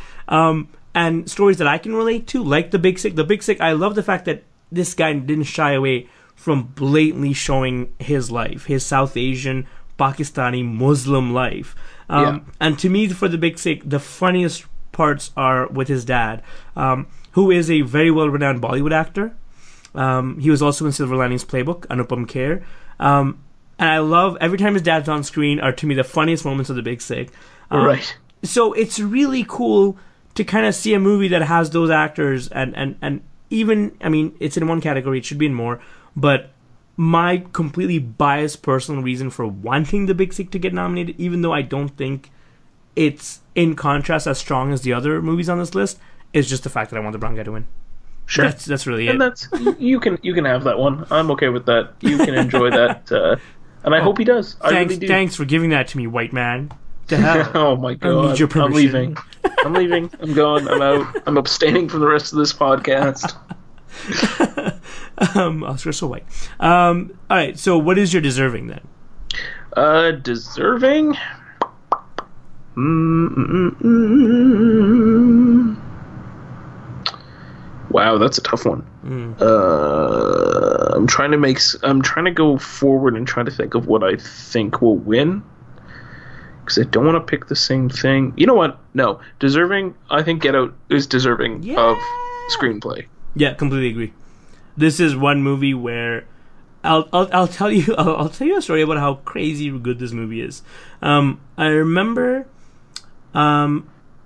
and stories that I can relate to, like The Big Sick. The Big Sick, I love the fact that this guy didn't shy away from blatantly showing his life, his South Asian, Pakistani, Muslim life. And to me, for The Big Sick, the funniest parts are with his dad, who is a very well-renowned Bollywood actor. He was also in Silver Linings Playbook, Anupam Kher. And I love, every time his dad's on screen are, to me, the funniest moments of The Big Sick. Right. So it's really cool to kind of see a movie that has those actors, and even, I mean, it's in one category, it should be in more, but my completely biased personal reason for wanting The Big Sick to get nominated, even though I don't think it's in contrast as strong as the other movies on this list, is just the fact that I want the brown guy to win. Sure, that's really and it. That's you can have that one. I'm okay with that. You can enjoy that, and I hope he does. I really do. Thanks for giving that to me, white man. To hell. Oh my god! I need your permission. I'm leaving. I'm leaving. I'm going. I'm out. I'm abstaining from the rest of this podcast. Oscar so white. All right. So, what is your deserving then? Deserving. Wow, that's a tough one. I'm trying to go forward and try to think of what I think will win, because I don't want to pick the same thing. You know what? No, deserving. I think Get Out is deserving of screenplay. Yeah, completely agree. This is one movie where I'll tell you a story about how crazy good this movie is. I remember when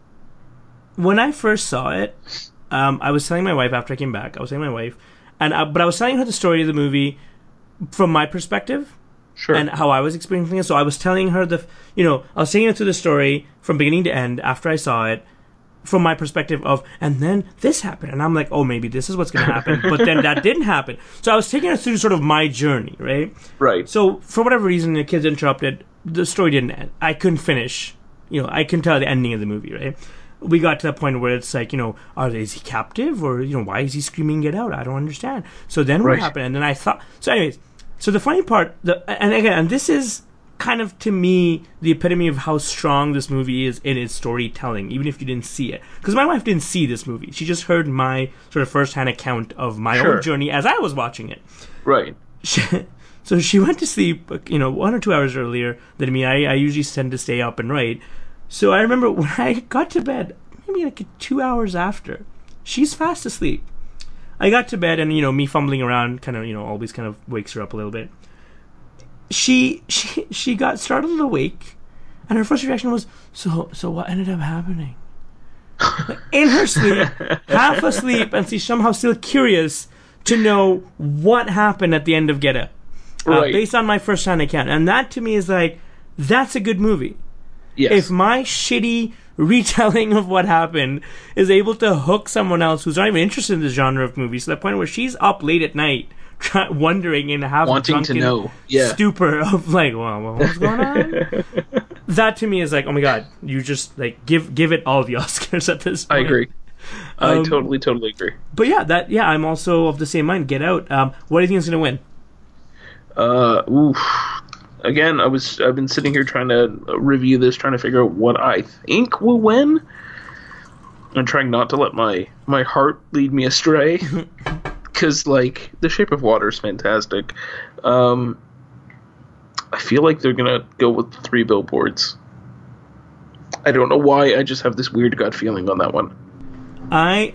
I first saw it. I was telling my wife after I came back. But I was telling her the story of the movie from my perspective, sure, and how I was experiencing it. So I was telling her I was taking her through the story from beginning to end after I saw it, from my perspective of, and then this happened, and I'm like, oh, maybe this is what's going to happen, but then that didn't happen. So I was taking her through sort of my journey, right? Right. So for whatever reason, the kids interrupted. The story didn't end. I couldn't finish. I couldn't tell the ending of the movie, right? We got to the point where it's like, is he captive, or why is he screaming "Get out"? I don't understand. So then what happened? And then I thought. So anyways, so the funny part, and this is kind of, to me, the epitome of how strong this movie is in its storytelling, even if you didn't see it. Because my wife didn't see this movie; she just heard my sort of first-hand account of my own journey as I was watching it. Right. So she went to sleep, 1 or 2 hours earlier than me. I usually tend to stay up and write. So I remember when I got to bed, maybe like 2 hours after, she's fast asleep. I got to bed, and me fumbling around kind of always kind of wakes her up a little bit. She got startled awake, and her first reaction was, so what ended up happening? In her sleep, half asleep, and she's somehow still curious to know what happened at the end of Get Out, based on my first-hand account. And that to me is like, that's a good movie. Yes. If my shitty retelling of what happened is able to hook someone else who's not even interested in this genre of movies to the point where she's up late at night wondering in half wanting to know stupor of like, well, what's going on? That to me is like, oh my god, you just like give it all the Oscars at this point. I agree. I totally agree. But I'm also of the same mind. Get Out. What do you think is going to win? Oof. Again, I've been sitting here trying to review this, trying to figure out what I think will win. I'm trying not to let my heart lead me astray, because like The Shape of Water is fantastic. I feel like they're gonna go with Three Billboards. I don't know why. I just have this weird gut feeling on that one. I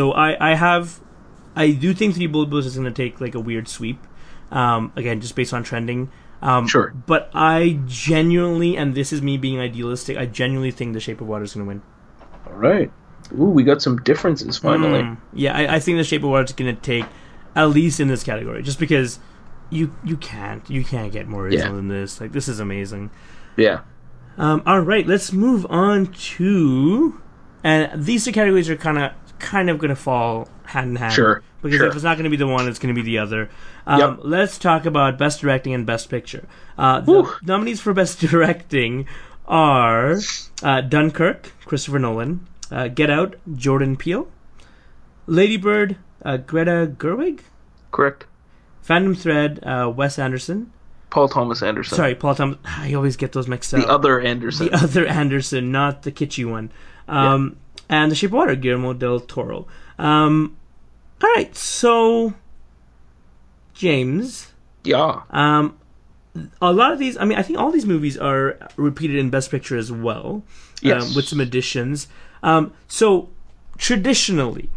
do think Three Billboards is gonna take like a weird sweep. Again, just based on trending. Sure. But I genuinely, and this is me being idealistic, I genuinely think The Shape of Water is going to win. All right. Ooh, we got some differences finally. Yeah, I think The Shape of Water is going to take, at least in this category, just because you can't get more original than this. Like, this is amazing. Yeah. All right, let's move on to, and these two categories are kind of going to fall hand in hand. Sure. Because if it's not going to be the one, it's going to be the other. Let's talk about Best Directing and Best Picture. The nominees for Best Directing are Dunkirk, Christopher Nolan, Get Out, Jordan Peele, Lady Bird, Greta Gerwig? Correct. Phantom Thread, Wes Anderson. Paul Thomas Anderson. Sorry, Paul Thomas. I always get those mixed up. The other Anderson. The other Anderson, not the kitschy one. And The Shape of Water, Guillermo del Toro. All right, so James. Yeah. A lot of these, I mean, I think all these movies are repeated in Best Picture as well. Yes. With some additions. So traditionally,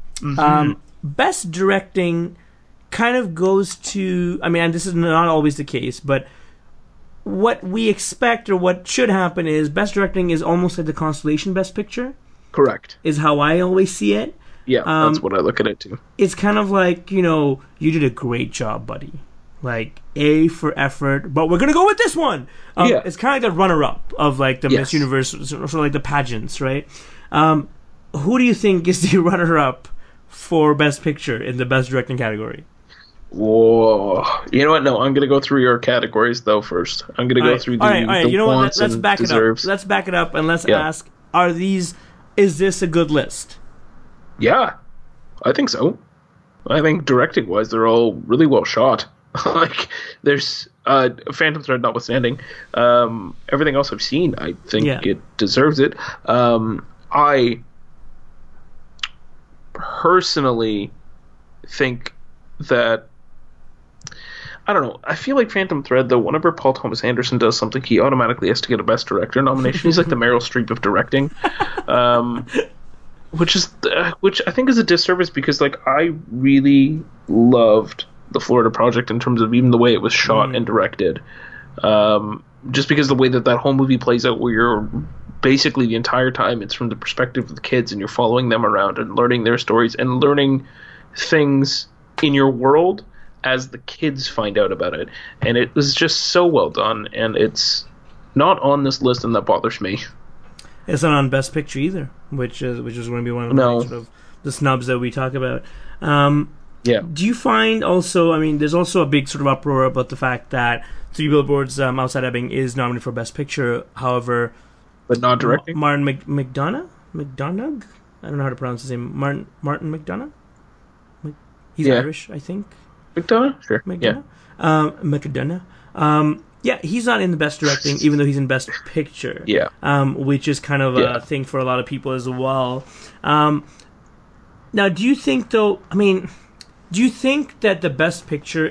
Best Directing kind of goes to, I mean, and this is not always the case, but what we expect or what should happen is Best Directing is almost like the constellation Best Picture. Correct. Is how I always see it. Yeah, that's what I look at it too. It's kind of like, you did a great job, buddy. Like, A for effort, but we're going to go with this one. It's kind of like the runner-up of, like, the Miss Universe, sort of like the pageants, right? Who do you think is the runner-up for Best Picture in the Best Directing category? Whoa. You know what? No, I'm going to go through your categories, though, first. I'm going to go through the you know what? Let's back deserves. it up. Let's back it up and let's ask, is this a good list? Yeah, I think so. I think directing-wise, they're all really well shot. Like, there's Phantom Thread notwithstanding. Everything else I've seen, I think it deserves it. I personally think that, I don't know, I feel like Phantom Thread, though, whenever Paul Thomas Anderson does something, he automatically has to get a Best Director nomination. He's like the Meryl Streep of directing. Which I think is a disservice because, like, I really loved the Florida Project in terms of even the way it was shot and directed. Just because the way that whole movie plays out, where you're basically the entire time it's from the perspective of the kids and you're following them around and learning their stories and learning things in your world as the kids find out about it. And it was just so well done, and it's not on this list, and that bothers me. It's not on Best Picture either, which is going to be one of the sort of the snubs that we talk about. Do you find also? I mean, there's also a big sort of uproar about the fact that Three Billboards Outside Ebbing is nominated for Best Picture. However, but not directing. Martin McDonagh. I don't know how to pronounce his name. Martin McDonagh. He's Irish, I think. McDonagh, sure. McDonagh. McDonagh. Yeah, he's not in the Best Directing, even though he's in Best Picture. Yeah. Which is kind of a thing for a lot of people as well. Now, do you think, though, do you think that the Best Picture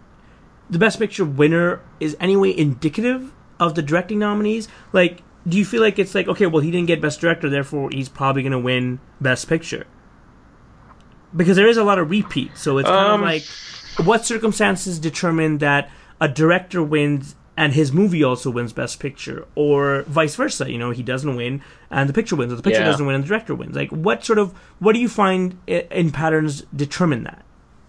winner is anyway indicative of the directing nominees? Like, do you feel like it's like, okay, well, he didn't get Best Director, therefore he's probably going to win Best Picture? Because there is a lot of repeat, so it's kind of like, what circumstances determine that a director wins and his movie also wins Best Picture, or vice versa? He doesn't win and the picture wins, or the picture doesn't win and the director wins. Like, what do you find in patterns determine that?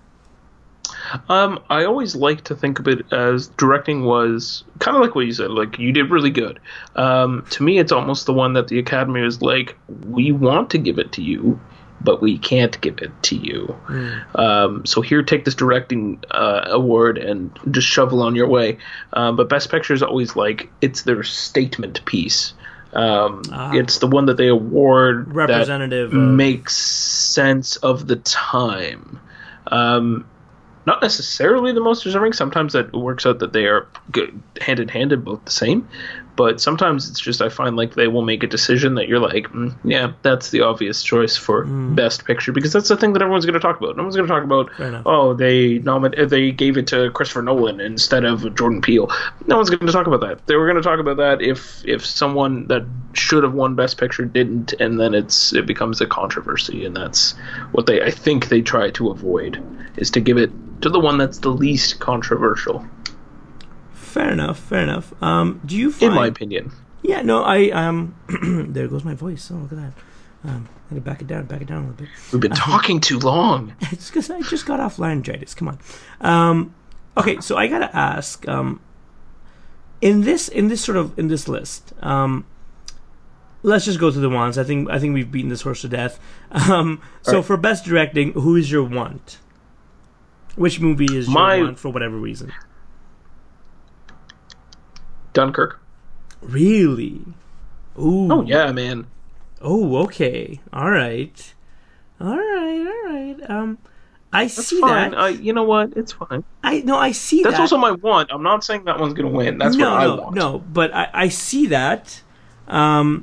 I always like to think of it as directing was kind of like what you said, like, you did really good. To me, it's almost the one that the Academy is like, we want to give it to you, but we can't give it to you. So here, take this directing award and just shovel on your way. But Best Picture is always like, it's their statement piece. It's the one that they award representative that makes sense of the time. not necessarily the most deserving. Sometimes that works out that they are good, hand in hand and both the same. But sometimes it's just I find like they will make a decision that you're like, yeah, that's the obvious choice for Best Picture, because that's the thing that everyone's going to talk about. No one's going to talk about, oh, they gave it to Christopher Nolan instead of Jordan Peele. No one's going to talk about that. They were going to talk about that if someone that should have won Best Picture didn't, and then it becomes a controversy, and that's what I think they try to avoid, is to give it to the one that's the least controversial. Fair enough. Do you find... In my opinion. Yeah, no, I there goes my voice. Oh, look at that. I had to back it down a little bit. We've been talking too long. It's because I just got off laryngitis. Come on. Okay, so I gotta ask. In this list, let's just go through the ones. I think we've beaten this horse to death. So right. For best directing, who is your want? Which movie is your want for whatever reason? Dunkirk. Really? Ooh. Oh yeah, man. Oh, okay. All right. I see fine. that. You know what? It's fine. I see that. That's also my want. I'm not saying that one's going to win. That's what I want. No, but I see that. And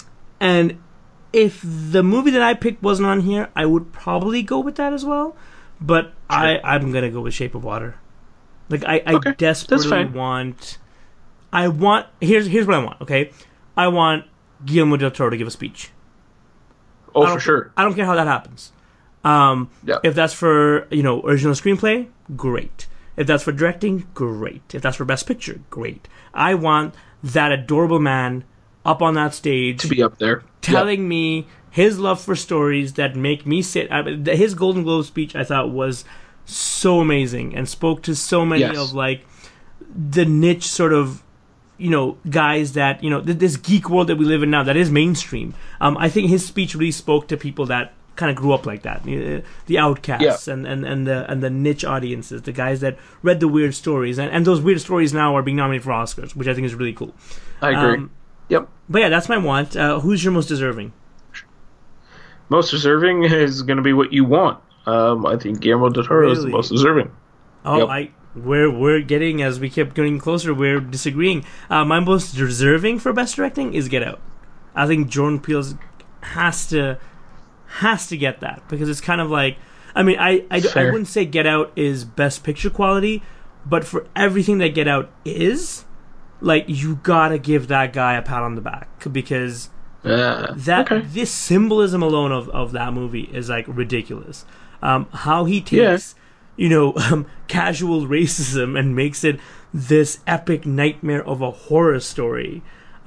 if the movie that I picked wasn't on here, I would probably go with that as well. But sure. I'm going to go with Shape of Water. Like, I desperately want... Here's what I want, okay? I want Guillermo del Toro to give a speech. Oh, for sure. I don't care how that happens. If that's for, original screenplay, great. If that's for directing, great. If that's for Best Picture, great. I want that adorable man up on that stage to be up there, telling me his love for stories that make me sit. His Golden Globe speech, I thought, was so amazing and spoke to so many of like the niche sort of guys that this geek world that we live in now that is mainstream. I think his speech really spoke to people that kind of grew up like that, the outcasts and the niche audiences, the guys that read the weird stories, and those weird stories now are being nominated for Oscars, which I think is really cool. I agree. Yep. But yeah, that's my want. Who's your most deserving? Most deserving is going to be what you want. I think Guillermo del Toro is the most deserving. Oh, yep. We're getting, as we kept getting closer, we're disagreeing. My most deserving for best directing is Get Out. I think Jordan Peele has to get that, because it's kind of like, I mean, I wouldn't say Get Out is best picture quality, but for everything that Get Out is, like, you gotta give that guy a pat on the back, because this symbolism alone of that movie is like ridiculous. How he takes casual racism and makes it this epic nightmare of a horror story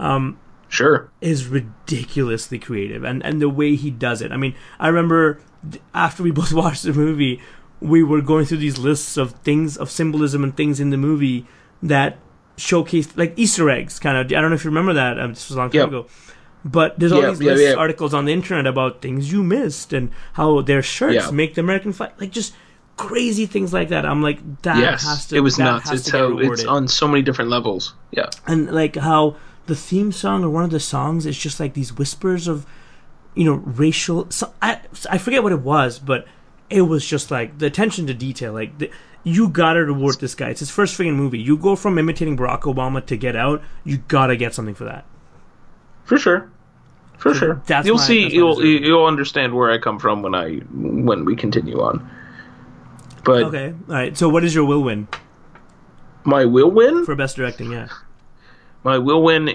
is ridiculously creative, and the way he does it. I mean, I remember after we both watched the movie, we were going through these lists of things, of symbolism and things in the movie that showcased, like, Easter eggs, kind of. I don't know if you remember that. This was a long time ago. But there's all these lists, articles on the internet about things you missed and how their shirts make the American flag, like, just crazy things like that. I'm like, that has to. It was nuts. It's on so many different levels. Yeah, and like how the theme song or one of the songs is just like these whispers of, racial. So I forget what it was, but it was just like the attention to detail. Like you gotta reward this guy. It's his first friggin' movie. You go from imitating Barack Obama to Get Out. You gotta get something for that. For sure. You'll see. You'll understand where I come from when we continue on. But okay, all right. So, what is your will win? My will win for best directing? Yeah. My will win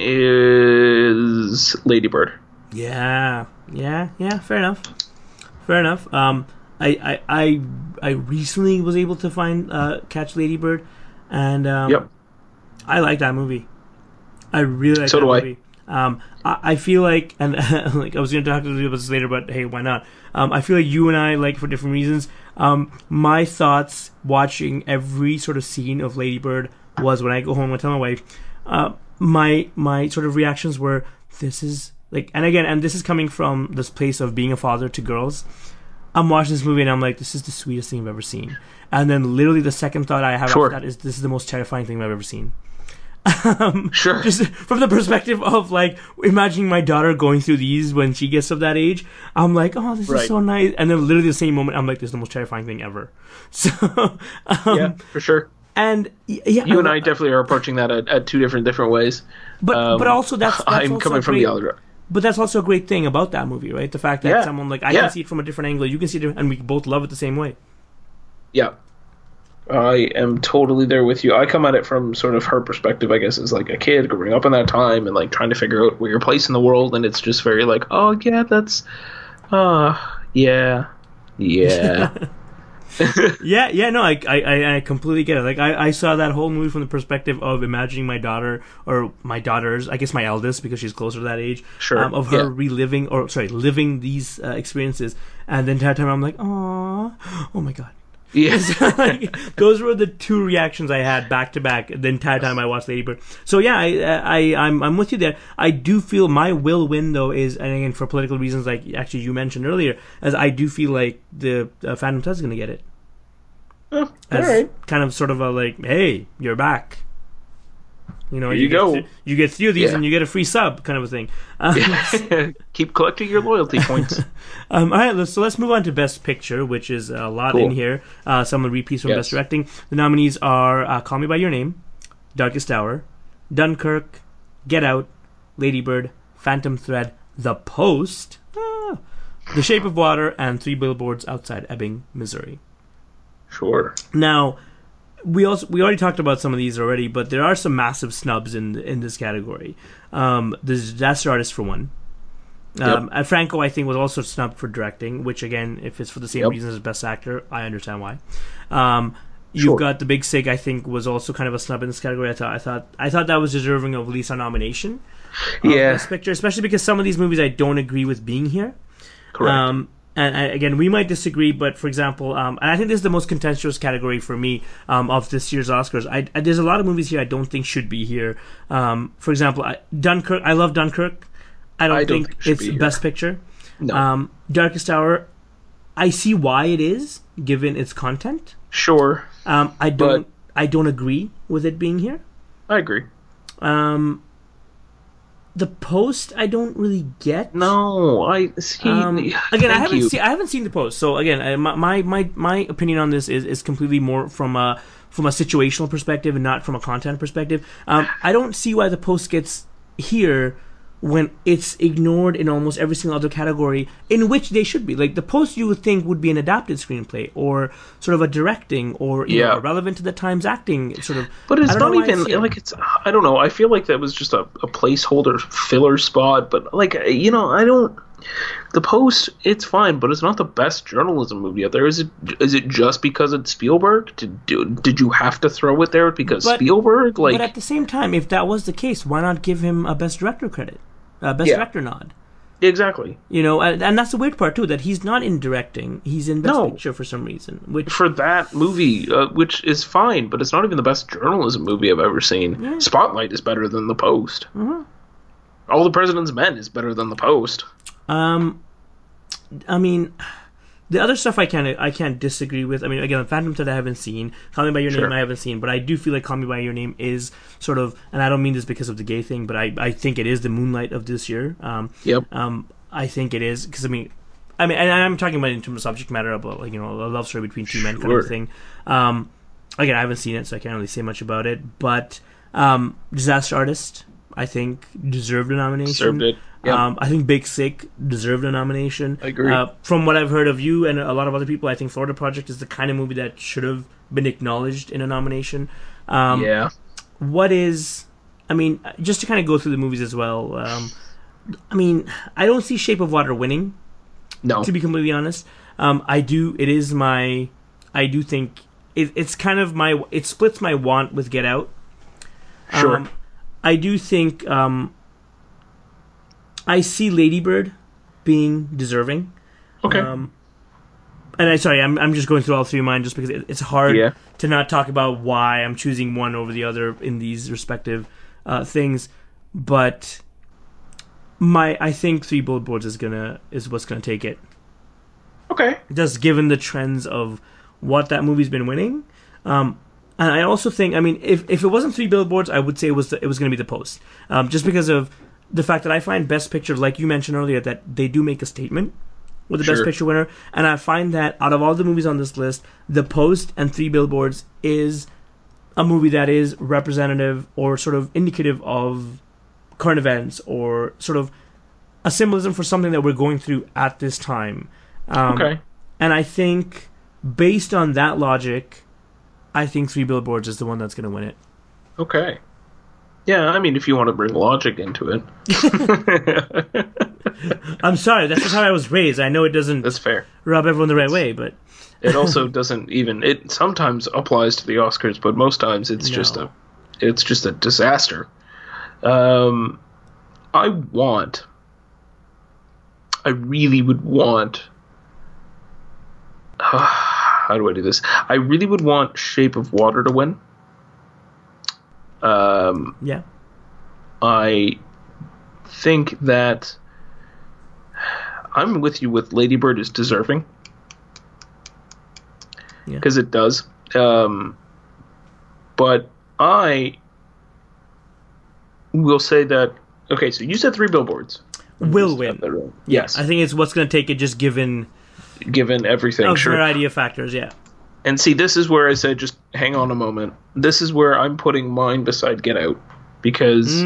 is Lady Bird. Yeah. Fair enough. I recently was able to catch Lady Bird, and I like that movie. I really like that movie. I feel like, and like I was going to talk to you about this later, but hey, why not? I feel like you and I, like, for different reasons. My thoughts watching every sort of scene of Lady Bird was, when I go home and tell my wife, my sort of reactions were, this is like, and this is coming from this place of being a father to girls. I'm watching this movie and I'm like, this is the sweetest thing I've ever seen. And then literally the second thought I have after that is, this is the most terrifying thing I've ever seen. Sure. Just from the perspective of like imagining my daughter going through these when she gets of that age, I'm like, oh, this is so nice. And then literally the same moment, I'm like, this is the most terrifying thing ever. So yeah, for sure. And yeah, you and I definitely are approaching that at two different ways. But also that's I'm also coming from the other. But that's also a great thing about that movie, right? The fact that someone like I can see it from a different angle, you can see it, and we both love it the same way. Yeah. I am totally there with you. I come at it from sort of her perspective, I guess, as like a kid growing up in that time and like trying to figure out where your place in the world, and it's just very like, oh yeah, that's yeah. No, I completely get it. Like I saw that whole movie from the perspective of imagining my daughter or my daughters, I guess my eldest because she's closer to that age, of her living these experiences, and the entire time I'm like, oh my god. Yes. Like, those were the two reactions I had back to back the entire time I watched Lady Bird. So yeah, I'm with you there. I do feel my will win though is, and again for political reasons like actually you mentioned earlier, as I do feel like the Phantom Thread is going to get it. Oh, all right. Kind of sort of a like, hey, you're back. You know, you get through these and you get a free sub, kind of a thing. Keep collecting your loyalty points. All right, let's move on to Best Picture, which is a lot in here. Some of the repeats from Best Directing. The nominees are Call Me by Your Name, Darkest Hour, Dunkirk, Get Out, Lady Bird, Phantom Thread, The Post, The Shape of Water, and 3 Billboards Outside Ebbing, Missouri. Sure. Now, we already talked about some of these already, but there are some massive snubs in this category. The Disaster Artist for one. Franco, I think, was also snubbed for directing, which again, if it's for the same reasons as Best Actor, I understand why. You've got The Big Sig, I think, was also kind of a snub in this category. I thought that was deserving of at least a nomination. Best Picture, especially because some of these movies I don't agree with being here. Correct. And again, we might disagree, but for example, and I think this is the most contentious category for me of this year's Oscars. There's a lot of movies here I don't think should be here. For example, Dunkirk. I love Dunkirk. I don't think it's Best Picture. No. Darkest Hour. I see why it is, given its content. Sure. I don't agree with it being here. I agree. The Post, I don't really get. No, I see. Again, I haven't seen The Post. So again, my opinion on this is completely more from a situational perspective and not from a content perspective. I don't see why The Post gets here when it's ignored in almost every single other category in which they should be. Like The Post, you would think would be an adapted screenplay or sort of a directing or you know, relevant to the times acting sort of. But it's not even like it's. I don't know. I feel like that was just a placeholder filler spot. But like I don't. The Post, it's fine, but it's not the best journalism movie out there. Is it just because it's Spielberg? Did you have to throw it there because Spielberg? Like, but at the same time, if that was the case, why not give him a Best Director credit, Best Director nod? Exactly. And that's the weird part too, that he's not in directing; he's in Best Picture for some reason. Which for that movie, which is fine, but it's not even the best journalism movie I've ever seen. Yeah. Spotlight is better than The Post. Mm-hmm. All the President's Men is better than The Post. I mean, the other stuff I can't disagree with. I mean, again, Phantom Thread I haven't seen. Call Me by Your Name I haven't seen, but I do feel like Call Me by Your Name is sort of, and I don't mean this because of the gay thing, but I think it is the Moonlight of this year. I think it is because I mean, and I'm talking about in terms of subject matter about like a love story between two men kind of thing. Again, I haven't seen it, so I can't really say much about it. But Disaster Artist, I think, deserved a nomination. Deserved it. Yep. I think Big Sick deserved a nomination. I agree. From what I've heard of you and a lot of other people, I think Florida Project is the kind of movie that should have been acknowledged in a nomination. What is... I mean, just to kind of go through the movies as well, I mean, I don't see Shape of Water winning. No. To be completely honest. I do think... It's kind of my... It splits my want with Get Out. Sure. I do think... I see Lady Bird being deserving. Okay. And I'm just going through all three of mine just because it's hard to not talk about why I'm choosing one over the other in these respective things. But I think 3 Billboards is what's gonna take it. Okay. Just given the trends of what that movie's been winning. And I also think, I mean, if it wasn't Three Billboards, I would say it was going to be The Post, just because of the fact that I find Best Picture, like you mentioned earlier, that they do make a statement with the Best Picture winner, and I find that out of all the movies on this list, The Post and Three Billboards is a movie that is representative or sort of indicative of current events or sort of a symbolism for something that we're going through at this time. And I think, based on that logic, I think Three Billboards is the one that's going to win it. Okay. Yeah, I mean, if you want to bring logic into it. I'm sorry, that's just how I was raised. I know it doesn't That's fair. rub everyone the right way, but... It also doesn't even... It sometimes applies to the Oscars, but most times it's just a disaster. I really would want... how do I do this? I really would want Shape of Water to win. Yeah. I think that I'm with you with Lady Bird is deserving. Because it does. But I will say that... Okay, so you said Three Billboards. Will win. Yes. I think it's what's going to take it, just given everything. A variety of factors, yeah. And see, this is where I said, just hang on a moment. This is where I'm putting mine beside Get Out. Because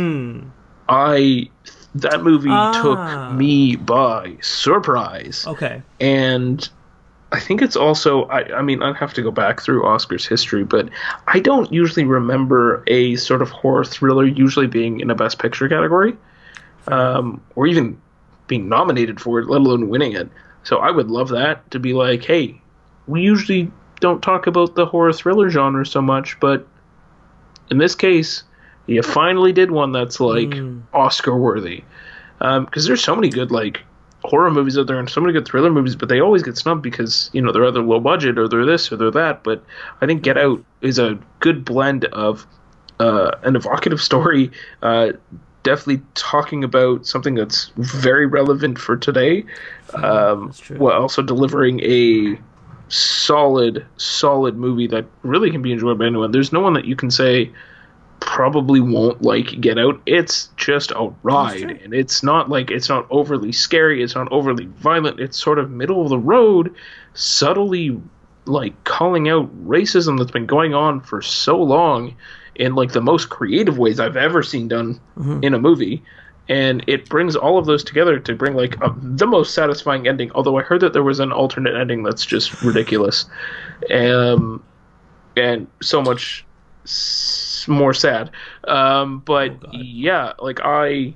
that movie took me by surprise. Okay. And I think it's also, I mean, I'd have to go back through Oscars history, but I don't usually remember a sort of horror thriller usually being in a Best Picture category, or even being nominated for it, let alone winning it. So I would love that, to be like, hey, we usually don't talk about the horror thriller genre so much, but in this case, you finally did one that's like Oscar worthy. Because there's so many good like horror movies out there and so many good thriller movies, but they always get snubbed because, you know, they're either low budget or they're this or they're that. But I think Get Out is a good blend of an evocative story, definitely talking about something that's very relevant for today, while also delivering a solid movie that really can be enjoyed by anyone. There's no one that you can say probably won't like Get Out. It's just a ride, and it's not overly scary, it's not overly violent, it's sort of middle of the road, subtly like calling out racism that's been going on for so long in like the most creative ways I've ever seen done in a movie. And it brings all of those together to bring like the most satisfying ending. Although I heard that there was an alternate ending that's just ridiculous, and so much more sad. But yeah, like I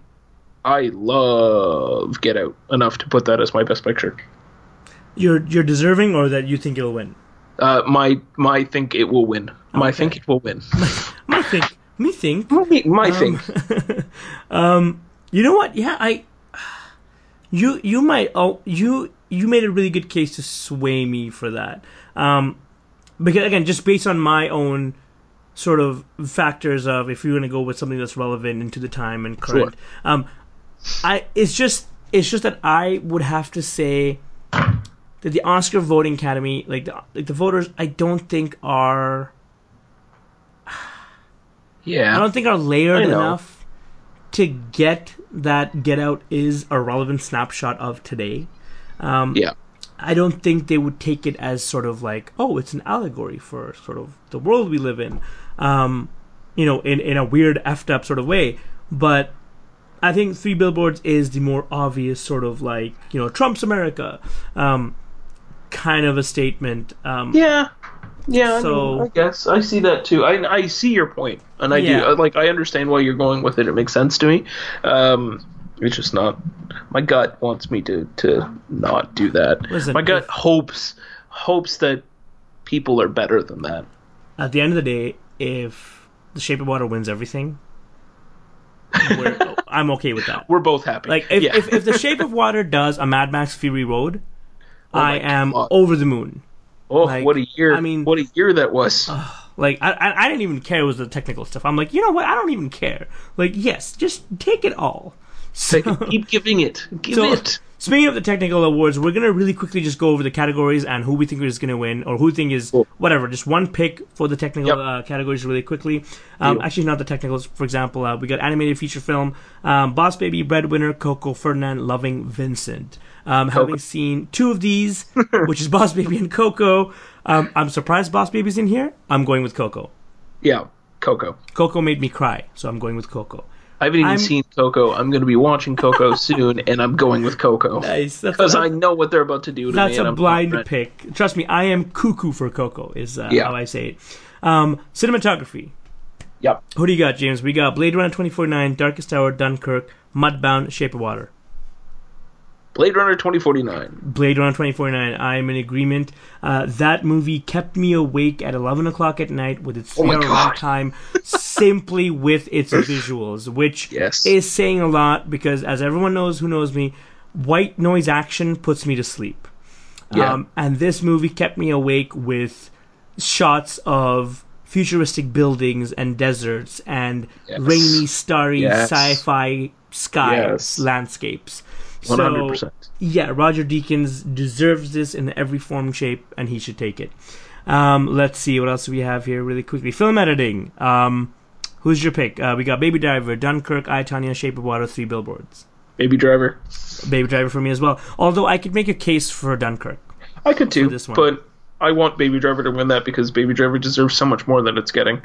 love Get Out enough to put that as my Best Picture. You're deserving, or that you think it'll win? My think it will win. My think it will win. My think. You know what? Yeah, you might. Oh, you made a really good case to sway me for that. Because again, just based on my own sort of factors of if you're going to go with something that's relevant into the time and current. Sure. It's just that I would have to say that the Oscar voting academy, like the voters, I don't think are. Yeah. I don't think are layered enough to get that Get Out is a relevant snapshot of today. Yeah. I don't think they would take it as sort of like, oh, it's an allegory for sort of the world we live in, you know, in a weird effed up sort of way. But I think Three Billboards is the more obvious sort of like, you know, Trump's America, kind of a statement. Yeah. So, I guess I see that too. I see your point, and I do. Like, I understand why you're going with it. It makes sense to me. It's just not. My gut wants me to not do that. Listen, my gut hopes that people are better than that. At the end of the day, if The Shape of Water wins everything, I'm okay with that. We're both happy. Like if The Shape of Water does a Mad Max Fury Road, I am over the moon. Oh, like, what a year! I mean, what a year that was. Like, I didn't even care it was the technical stuff. I'm like, you know what? I don't even care. Like, yes, just take it all. So, keep giving it. Give it. speaking of the technical awards, we're going to really quickly just go over the categories and who we think is going to win, or who we think is whatever. Just one pick for the technical categories really quickly. Actually, not the technicals. For example, we got animated feature film, Boss Baby, Breadwinner, Coco, Ferdinand, Loving Vincent. Having seen two of these, which is Boss Baby and Coco, I'm surprised Boss Baby's in here. I'm going with Coco. Yeah, Coco. Coco made me cry, so I'm going with Coco. I haven't even seen Coco. I'm going to be watching Coco soon, and I'm going with Coco. Nice. Because I know what they're about to do to that's me. That's a blind pick. Trust me, I am cuckoo for Coco, is how I say it. Cinematography. Yep. Who do you got, James? We got Blade Runner 2049, Darkest Hour, Dunkirk, Mudbound, Shape of Water. Blade Runner 2049. Blade Runner 2049. I am in agreement. That movie kept me awake at 11 o'clock at night with its 3-hour runtime simply with its visuals, which is saying a lot because, as everyone knows who knows me, white noise action puts me to sleep. Yeah. And this movie kept me awake with shots of futuristic buildings and deserts and rainy, starry, sci-fi skies, landscapes. 100%. So, yeah, Roger Deakins deserves this in every form, shape, and he should take it. Let's see, what else do we have here really quickly? Film editing. Who's your pick? We got Baby Driver, Dunkirk, I, Tonya, Shape of Water, 3 Billboards. Baby Driver. Baby Driver for me as well. Although I could make a case for Dunkirk. I could too, but I want Baby Driver to win that because Baby Driver deserves so much more than it's getting.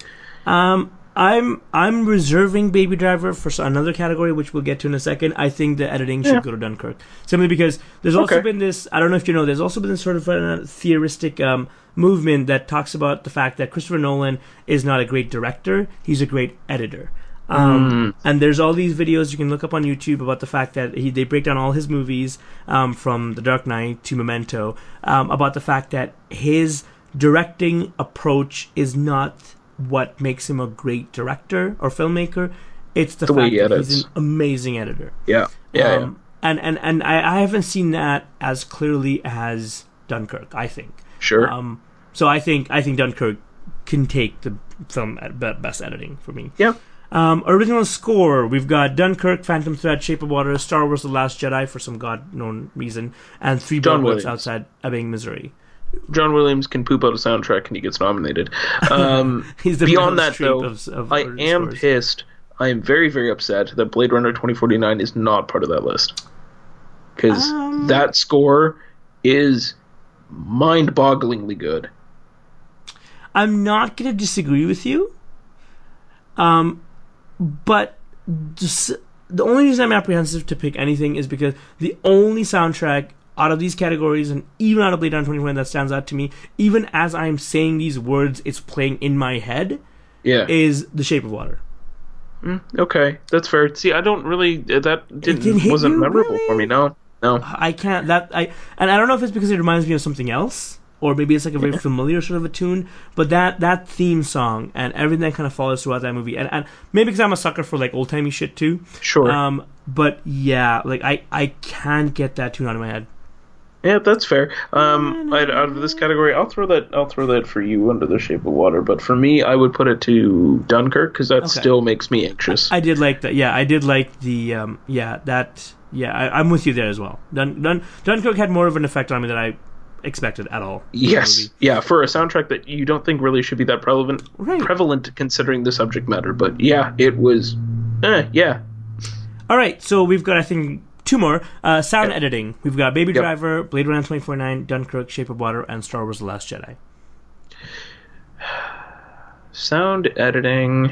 I'm reserving Baby Driver for another category, which we'll get to in a second. I think the editing should go to Dunkirk. Simply because there's also been this, I don't know if you know, there's also been this sort of theoristic movement that talks about the fact that Christopher Nolan is not a great director, he's a great editor. And there's all these videos you can look up on YouTube about the fact that they break down all his movies, from The Dark Knight to Memento, about the fact that his directing approach is not what makes him a great director or filmmaker. It's the fact that he's an amazing editor. And I haven't seen that as clearly as Dunkirk, I think. Sure. So I think Dunkirk can take the film at best editing for me. Yeah. Original score, we've got Dunkirk, Phantom Thread, Shape of Water, Star Wars The Last Jedi for some god-known reason, and 3 Billboards Outside Ebbing, Missouri. John Williams can poop out a soundtrack and he gets nominated. He's the beyond that, though, of I am pissed. I am very, very upset that Blade Runner 2049 is not part of that list. Because that score is mind-bogglingly good. I'm not going to disagree with you. But just, the only reason I'm apprehensive to pick anything is because the only soundtrack out of these categories, and even out of Blade Runner 2049 that stands out to me, even as I'm saying these words, it's playing in my head, is The Shape of Water. Okay, that's fair. See, I don't really, wasn't memorable for me, no. I can't, and I don't know if it's because it reminds me of something else, or maybe it's like a very familiar sort of a tune, but that theme song and everything that kind of follows throughout that movie, and maybe because I'm a sucker for like old-timey shit too. Sure. But yeah, like I can't get that tune out of my head. Yeah, that's fair. Out of this category, I'll throw that for you under The Shape of Water. But for me, I would put it to Dunkirk because that still makes me anxious. I did like that. Yeah, I did like the I'm with you there as well. Dunkirk had more of an effect on me than I expected at all. Yes, yeah, for a soundtrack that you don't think really should be that prevalent considering the subject matter. But yeah, it was. Yeah. All right, so we've got, I think, 2 more. Sound editing. We've got Baby Driver, Blade Runner 2049, Dunkirk, Shape of Water, and Star Wars The Last Jedi. Sound editing.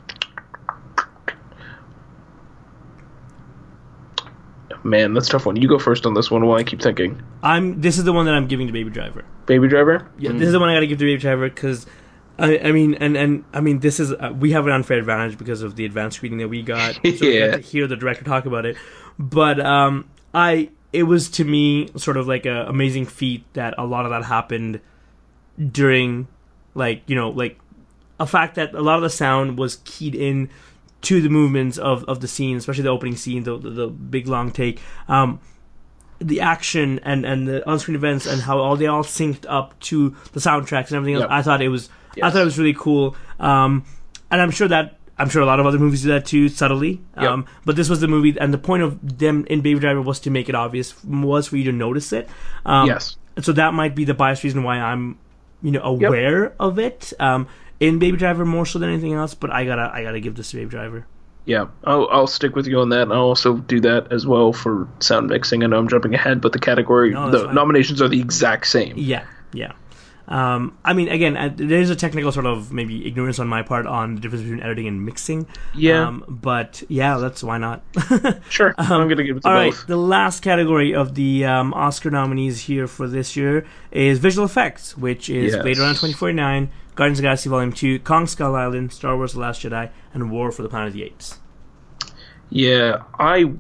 Man, that's a tough one. You go first on this one while I keep thinking. This is the one that I'm giving to Baby Driver. Baby Driver? Yeah, this is the one I got to give to Baby Driver because I mean, this is we have an unfair advantage because of the advanced screening that we got. So we got to hear the director talk about it. But it was to me sort of like an amazing feat that a lot of that happened during, like a fact that a lot of the sound was keyed in to the movements of the scene, especially the opening scene, the big long take, the action and the on-screen events and how they all synced up to the soundtracks and everything else. I thought it was really cool, and I'm sure that I'm sure a lot of other movies do that too, subtly. Yep. But this was the movie, and the point of them in Baby Driver was to make it obvious, was for you to notice it. Yes. So that might be the biased reason why I'm, aware of it. In Baby Driver more so than anything else, but I gotta give this to Baby Driver. Yeah, I'll stick with you on that, and I'll also do that as well for sound mixing. I know I'm jumping ahead, but the nominations are the exact same. Yeah. I mean, again, there's a technical sort of maybe ignorance on my part on the difference between editing and mixing. Yeah. But yeah, why not? Sure, I'm gonna give it to all both. Right, the last category of the Oscar nominees here for this year is visual effects, which is Blade Runner 2049, Guardians of the Galaxy Volume 2, Kong Skull Island, Star Wars The Last Jedi, and War for the Planet of the Apes. Yeah, I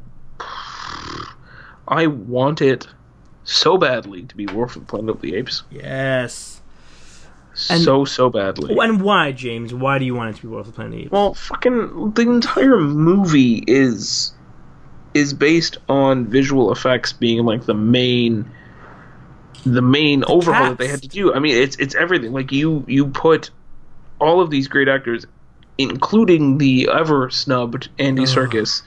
want it so badly to be War for the Planet of the Apes. Yes. So badly. And why, James? Why do you want it to be War for the Planet of the Apes? Well, fucking the entire movie is based on visual effects being like the main overhaul that they had to do. I mean, it's everything. Like you put all of these great actors, including the ever snubbed Andy Serkis,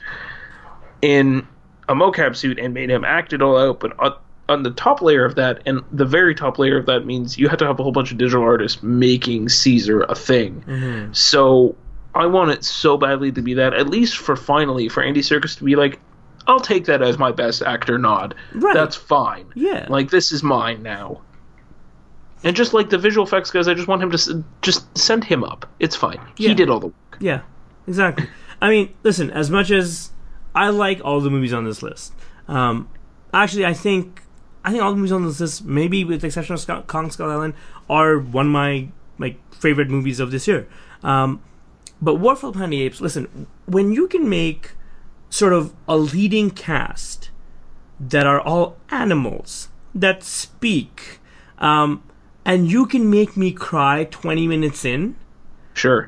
in a mocap suit and made him act it all out. But on the top layer of that, and the very top layer of that, means you had to have a whole bunch of digital artists making Caesar a thing. Mm-hmm. So I want it so badly to be that, at least for Andy Serkis to be like, I'll take that as my best actor nod. Right. That's fine. Yeah. Like, this is mine now. And just like the visual effects guys, I just want him to just send him up. It's fine. Yeah. He did all the work. Yeah, exactly. I mean, listen, as much as I like all the movies on this list, actually, I think all the movies on this list, maybe with the exception of Kong Skull Island, are one of my favorite movies of this year. But War for the Planet of the Apes, listen, when you can make sort of a leading cast that are all animals that speak, and you can make me cry 20 minutes in, sure,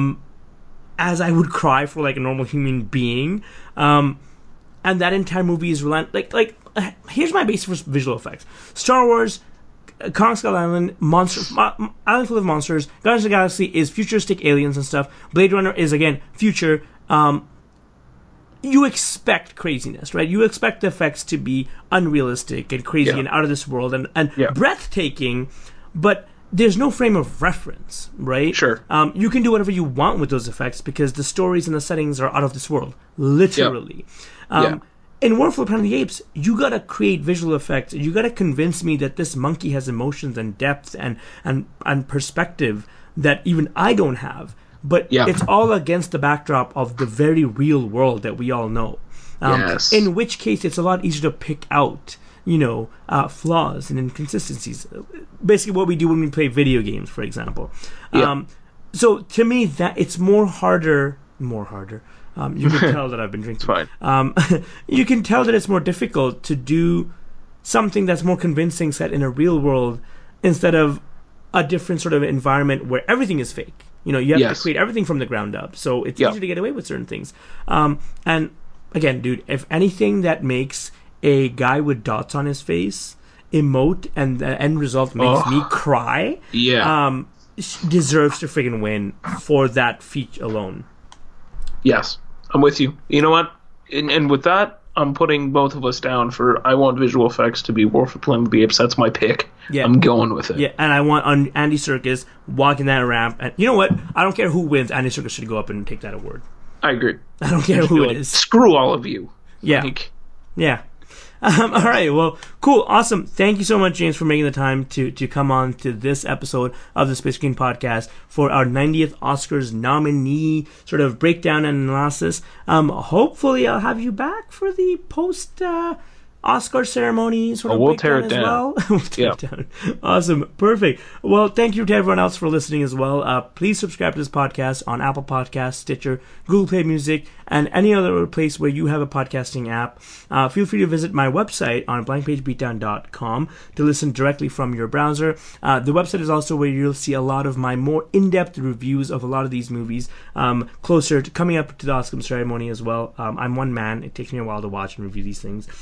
as I would cry for like a normal human being, and that entire movie is here's my base for visual effects: Star Wars, Kong Skull Island, Island Full of Monsters, Guardians of the Galaxy is futuristic aliens and stuff. Blade Runner is again future. You expect craziness, right? You expect the effects to be unrealistic and crazy and out of this world and breathtaking, but there's no frame of reference, right? Sure. You can do whatever you want with those effects because the stories and the settings are out of this world, literally. In War for the Planet of the Apes, you gotta create visual effects. You gotta convince me that this monkey has emotions and depth and perspective that even I don't have. But it's all against the backdrop of the very real world that we all know. Yes. In which case, it's a lot easier to pick out, flaws and inconsistencies. Basically, what we do when we play video games, for example. So to me, that it's more harder. You can tell that I've been drinking. It's fine. You can tell that it's more difficult to do something that's more convincing set in a real world instead of a different sort of environment where everything is fake. You have to create everything from the ground up. So it's easy to get away with certain things. And again, dude, if anything that makes a guy with dots on his face emote and the end result makes me cry, deserves to friggin' win for that feat alone. Yes, I'm with you. You know what? And with that, I'm putting both of us down for I want visual effects to be War for the Planet of the Apes. That's my pick. Yeah. I'm going with it. Yeah, and I want Andy Serkis walking that ramp. And you know what? I don't care who wins. Andy Serkis should go up and take that award. I agree. I don't care who it is. Screw all of you. Yeah. Yeah. All right. Well, cool. Awesome. Thank you so much, James, for making the time to come on to this episode of the Split Screen Podcast for our 90th Oscars nominee sort of breakdown and analysis. Hopefully, I'll have you back for the post Oscar ceremony sort of breakdown as well. We'll tear it down. Awesome. Perfect. Well, thank you to everyone else for listening as well. Please subscribe to this podcast on Apple Podcasts, Stitcher, Google Play Music, and any other place where you have a podcasting app. Feel free to visit my website on blankpagebeatdown.com to listen directly from your browser. The website is also where you'll see a lot of my more in-depth reviews of a lot of these movies, closer to coming up to the Oscar ceremony as well. I'm one man. It takes me a while to watch and review these things.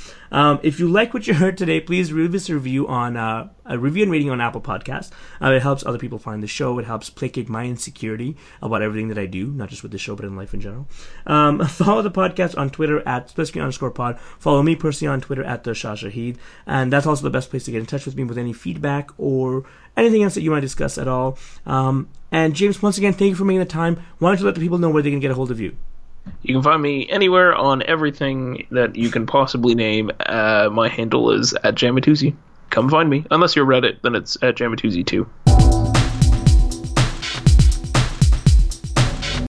If you like what you heard today, please leave us a review on a review and rating on Apple Podcasts. It helps other people find the show. It helps placate my insecurity about everything that I do, not just with the show, but in life in general. Follow the podcast on Twitter at @splitscreen_pod. Follow me personally on Twitter at @Shahid. And that's also the best place to get in touch with me with any feedback or anything else that you want to discuss at all. And James, once again, thank you for making the time. Why don't you let the people know where they can get a hold of you? You can find me anywhere on everything that you can possibly name. My handle is @Jamatuzzi. Come find me. Unless you're Reddit, then it's @Jamatuzzi too.